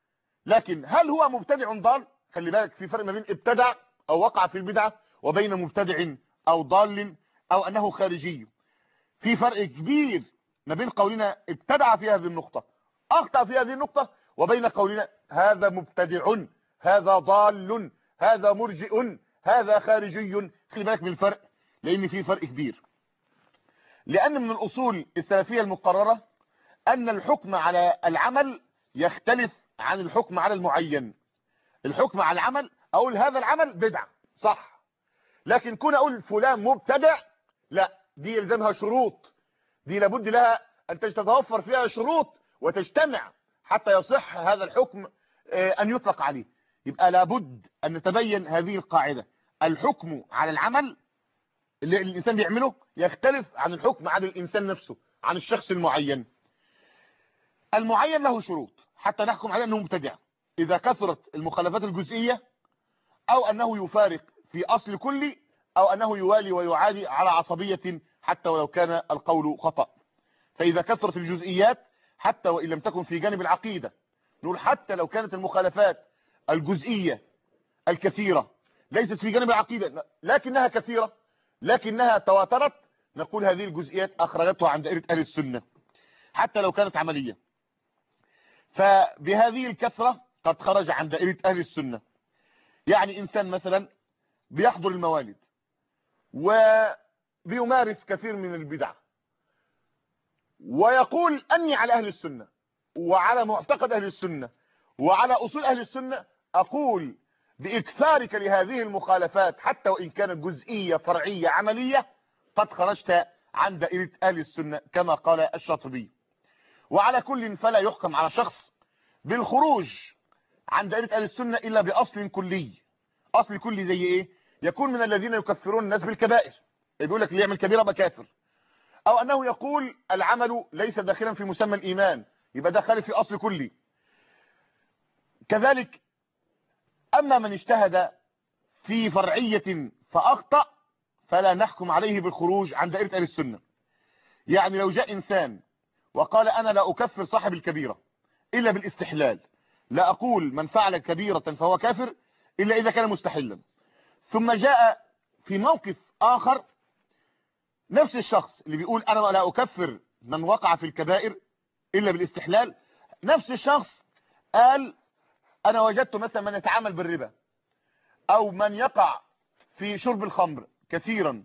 لكن هل هو مبتدع ضال؟ خلي بالك في فرق ما بين ابتدع أو وقع في البدعة وبين مبتدع أو ضال أو أنه خارجي. في فرق كبير ما بين قولنا ابتدع في هذه النقطة أخطأ في هذه النقطة وبين قولنا هذا مبتدع هذا ضال هذا مرجئ هذا خارجي. خلي بالك من الفرق، لأن في فرق كبير. لأن من الأصول السلفية المقررة أن الحكم على العمل يختلف عن الحكم على المعين. الحكم على العمل أقول هذا العمل بدعة صح، لكن كون أقول فلان مبتدع لا، دي يلزمها شروط، دي لابد لها أن تتوفر فيها شروط وتجتمع حتى يصح هذا الحكم أن يطلق عليه. يبقى لابد أن نتبين هذه القاعدة، الحكم على العمل اللي الإنسان بيعمله يختلف عن الحكم على الإنسان نفسه، عن الشخص المعين. المعين له شروط حتى نحكم عليه أنه مبتدع، إذا كثرت المخالفات الجزئية، أو أنه يفارق في أصل كلي، أو أنه يوالي ويعادي على عصبية حتى ولو كان القول خطأ. فإذا كثرت الجزئيات حتى وإن لم تكن في جانب العقيدة، نقول حتى لو كانت المخالفات الجزئية الكثيرة ليست في جانب العقيدة لكنها كثيرة لكنها تواترت، نقول هذه الجزئيات أخرجتها عن دائرة أهل السنة حتى لو كانت عملية. فبهذه الكثرة قد خرج عن دائرة أهل السنة. يعني إنسان مثلا بيحضر الموالد وبيمارس كثير من البدع ويقول أني على أهل السنة وعلى معتقد أهل السنة وعلى أصول أهل السنة، أقول بإكثارك لهذه المخالفات حتى وإن كانت جزئية فرعية عملية قد خرجت عن دائرة أهل السنة كما قال الشاطبي. وعلى كل فلا يحكم على شخص بالخروج عن دائرة أهل السنة إلا بأصل كلي. أصل كلي زي إيه؟ يكون من الذين يكفرون الناس بالكبائر، يقول لك اللي يعمل كبيرة بقى كافر، أو أنه يقول العمل ليس داخلا في مسمى الإيمان يبقى داخل في أصل كلي. كذلك أما من اجتهد في فرعية فأخطأ فلا نحكم عليه بالخروج عن دائرة أهل السنة. يعني لو جاء إنسان وقال أنا لا أكفر صاحب الكبيرة إلا بالاستحلال، لا أقول من فعل كبيرة فهو كافر إلا إذا كان مستحلا، ثم جاء في موقف آخر نفس الشخص اللي بيقول أنا لا أكفر من وقع في الكبائر إلا بالاستحلال، نفس الشخص قال أنا وجدت مثلا من يتعامل بالربا أو من يقع في شرب الخمر كثيرا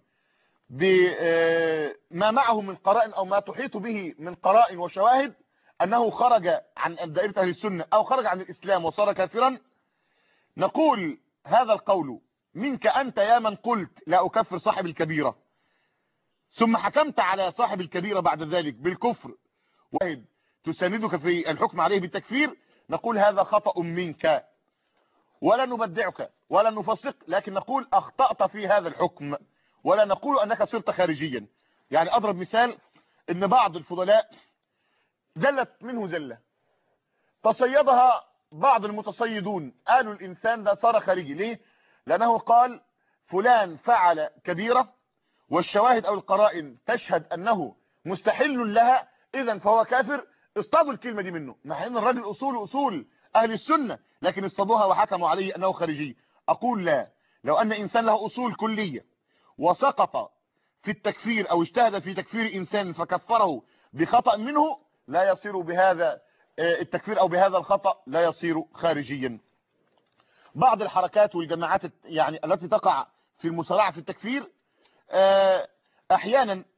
بما معه من قرائن أو ما تحيط به من قرائن وشواهد أنه خرج عن دائرة أهل السنة أو خرج عن الإسلام وصار كافرا، نقول هذا القول منك أنت يا من قلت لا أكفر صاحب الكبيرة، ثم حكمت على صاحب الكبيرة بعد ذلك بالكفر واحد تساندك في الحكم عليه بالتكفير، نقول هذا خطأ منك، ولا نبدعك ولا نفسق، لكن نقول أخطأت في هذا الحكم، ولا نقول أنك صرت خارجيا. يعني أضرب مثال، إن بعض الفضلاء زلت منه زلة تصيدها بعض المتصيدون، قالوا الإنسان ده صار خارجي. ليه؟ لأنه قال فلان فعل كبيرة والشواهد أو القرائن تشهد أنه مستحل لها، إذن فهو كافر. اصطادوا الكلمة دي منه، مع أن الراجل أصول أصول أهل السنة، لكن اصطادوها وحكموا عليه أنه خارجي. أقول لا، لو أن إنسان له أصول كلية وسقط في التكفير أو اجتهد في تكفير إنسان فكفره بخطأ منه، لا يصير بهذا التكفير أو بهذا الخطأ لا يصير خارجيا. بعض الحركات والجماعات يعني التي تقع في المسارعة في التكفير، أحيانا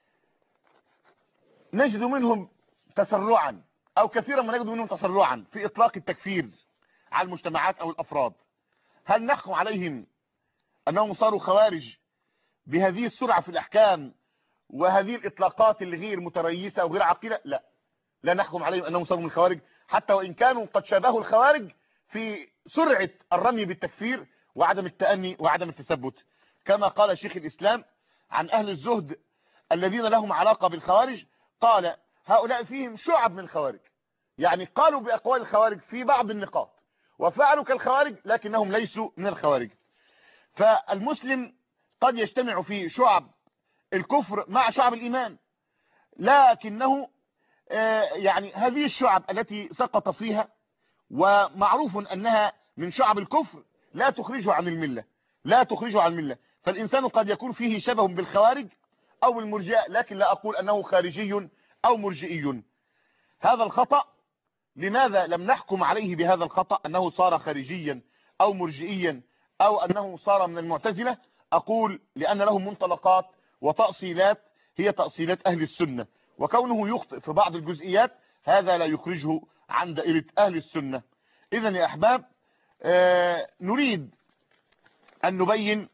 نجد منهم تسرعا، أو كثيرا ما نجد منهم تسرعا في إطلاق التكفير على المجتمعات أو الأفراد. هل نحكم عليهم أنهم صاروا خوارج بهذه السرعة في الأحكام وهذه الإطلاقات الغير متريسة وغير عقيلة؟ لا، لا نحكم عليهم أنهم صاروا من الخوارج، حتى وإن كانوا قد شابهوا الخوارج في سرعة الرمي بالتكفير وعدم التأني وعدم التثبت. كما قال شيخ الإسلام عن أهل الزهد الذين لهم علاقة بالخوارج، قال هؤلاء فيهم شعب من الخوارج، يعني قالوا بأقوال الخوارج في بعض النقاط وفعلوا كالخوارج لكنهم ليسوا من الخوارج. فالمسلم قد يجتمع في شعب الكفر مع شعب الإيمان، لكنه يعني هذه الشعب التي سقط فيها ومعروف أنها من شعب الكفر لا تخرجه عن الملة، لا تخرجه عن الملة. فالإنسان قد يكون فيه شبه بالخوارج أو بالمرجئة، لكن لا أقول أنه خارجي أو مرجئي. هذا الخطأ لماذا لم نحكم عليه بهذا الخطأ أنه صار خارجيا أو مرجئيا أو أنه صار من المعتزلة؟ أقول لأن له منطلقات وتأصيلات هي تأصيلات أهل السنة، وكونه يخطئ في بعض الجزئيات هذا لا يخرجه عن دائرة أهل السنة. إذن يا أحباب، آه نريد أن نبين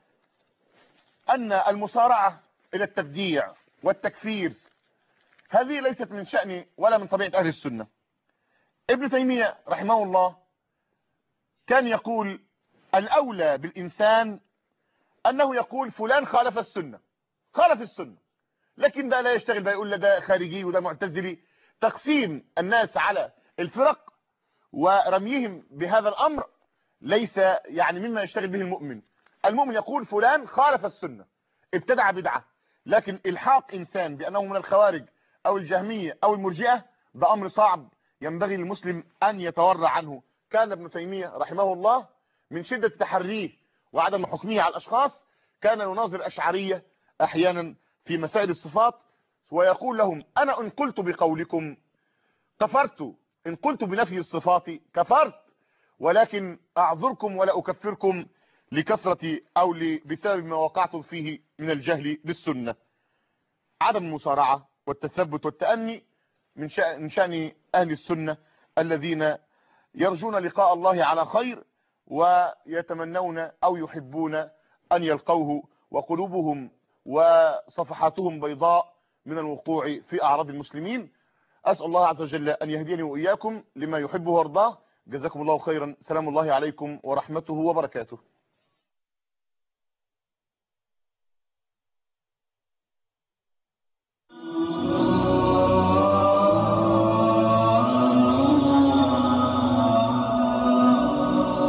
أن المسارعة إلى التبديع والتكفير هذه ليست من شأن ولا من طبيعة أهل السنة. ابن تيمية رحمه الله كان يقول الأولى بالإنسان أنه يقول فلان خالف السنة، خالف السنة، لكن ده لا يشتغل بقى يقول ده خارجي وده معتزلي. تقسيم الناس على الفرق ورميهم بهذا الأمر ليس يعني مما يشتغل به المؤمن. المؤمن يقول فلان خالف السنة، ابتدع بدعة، لكن إلحاق إنسان بأنه من الخوارج أو الجهمية أو المرجئة ده أمر صعب ينبغي للمسلم أن يتورع عنه. كان ابن تيمية رحمه الله من شدة تحريه وعدم حكمه على الأشخاص كان يناظر أشعرية أحيانا في مسائل الصفات، ويقول لهم أنا إن قلت بقولكم كفرت، إن قلت بنفي الصفات كفرت، ولكن أعذركم ولا أكفركم لكثرة أو بسبب ما وقعتم فيه من الجهل بالسنة. عدم المسارعة والتثبت والتأني من شأن, من شأن أهل السنة الذين يرجون لقاء الله على خير ويتمنون أو يحبون أن يلقوه وقلوبهم وصفحاتهم بيضاء من الوقوع في أعراض المسلمين. أسأل الله عز وجل أن يهديني وإياكم لما يحبه ويرضاه. جزاكم الله خيرا. سلام الله عليكم ورحمته وبركاته.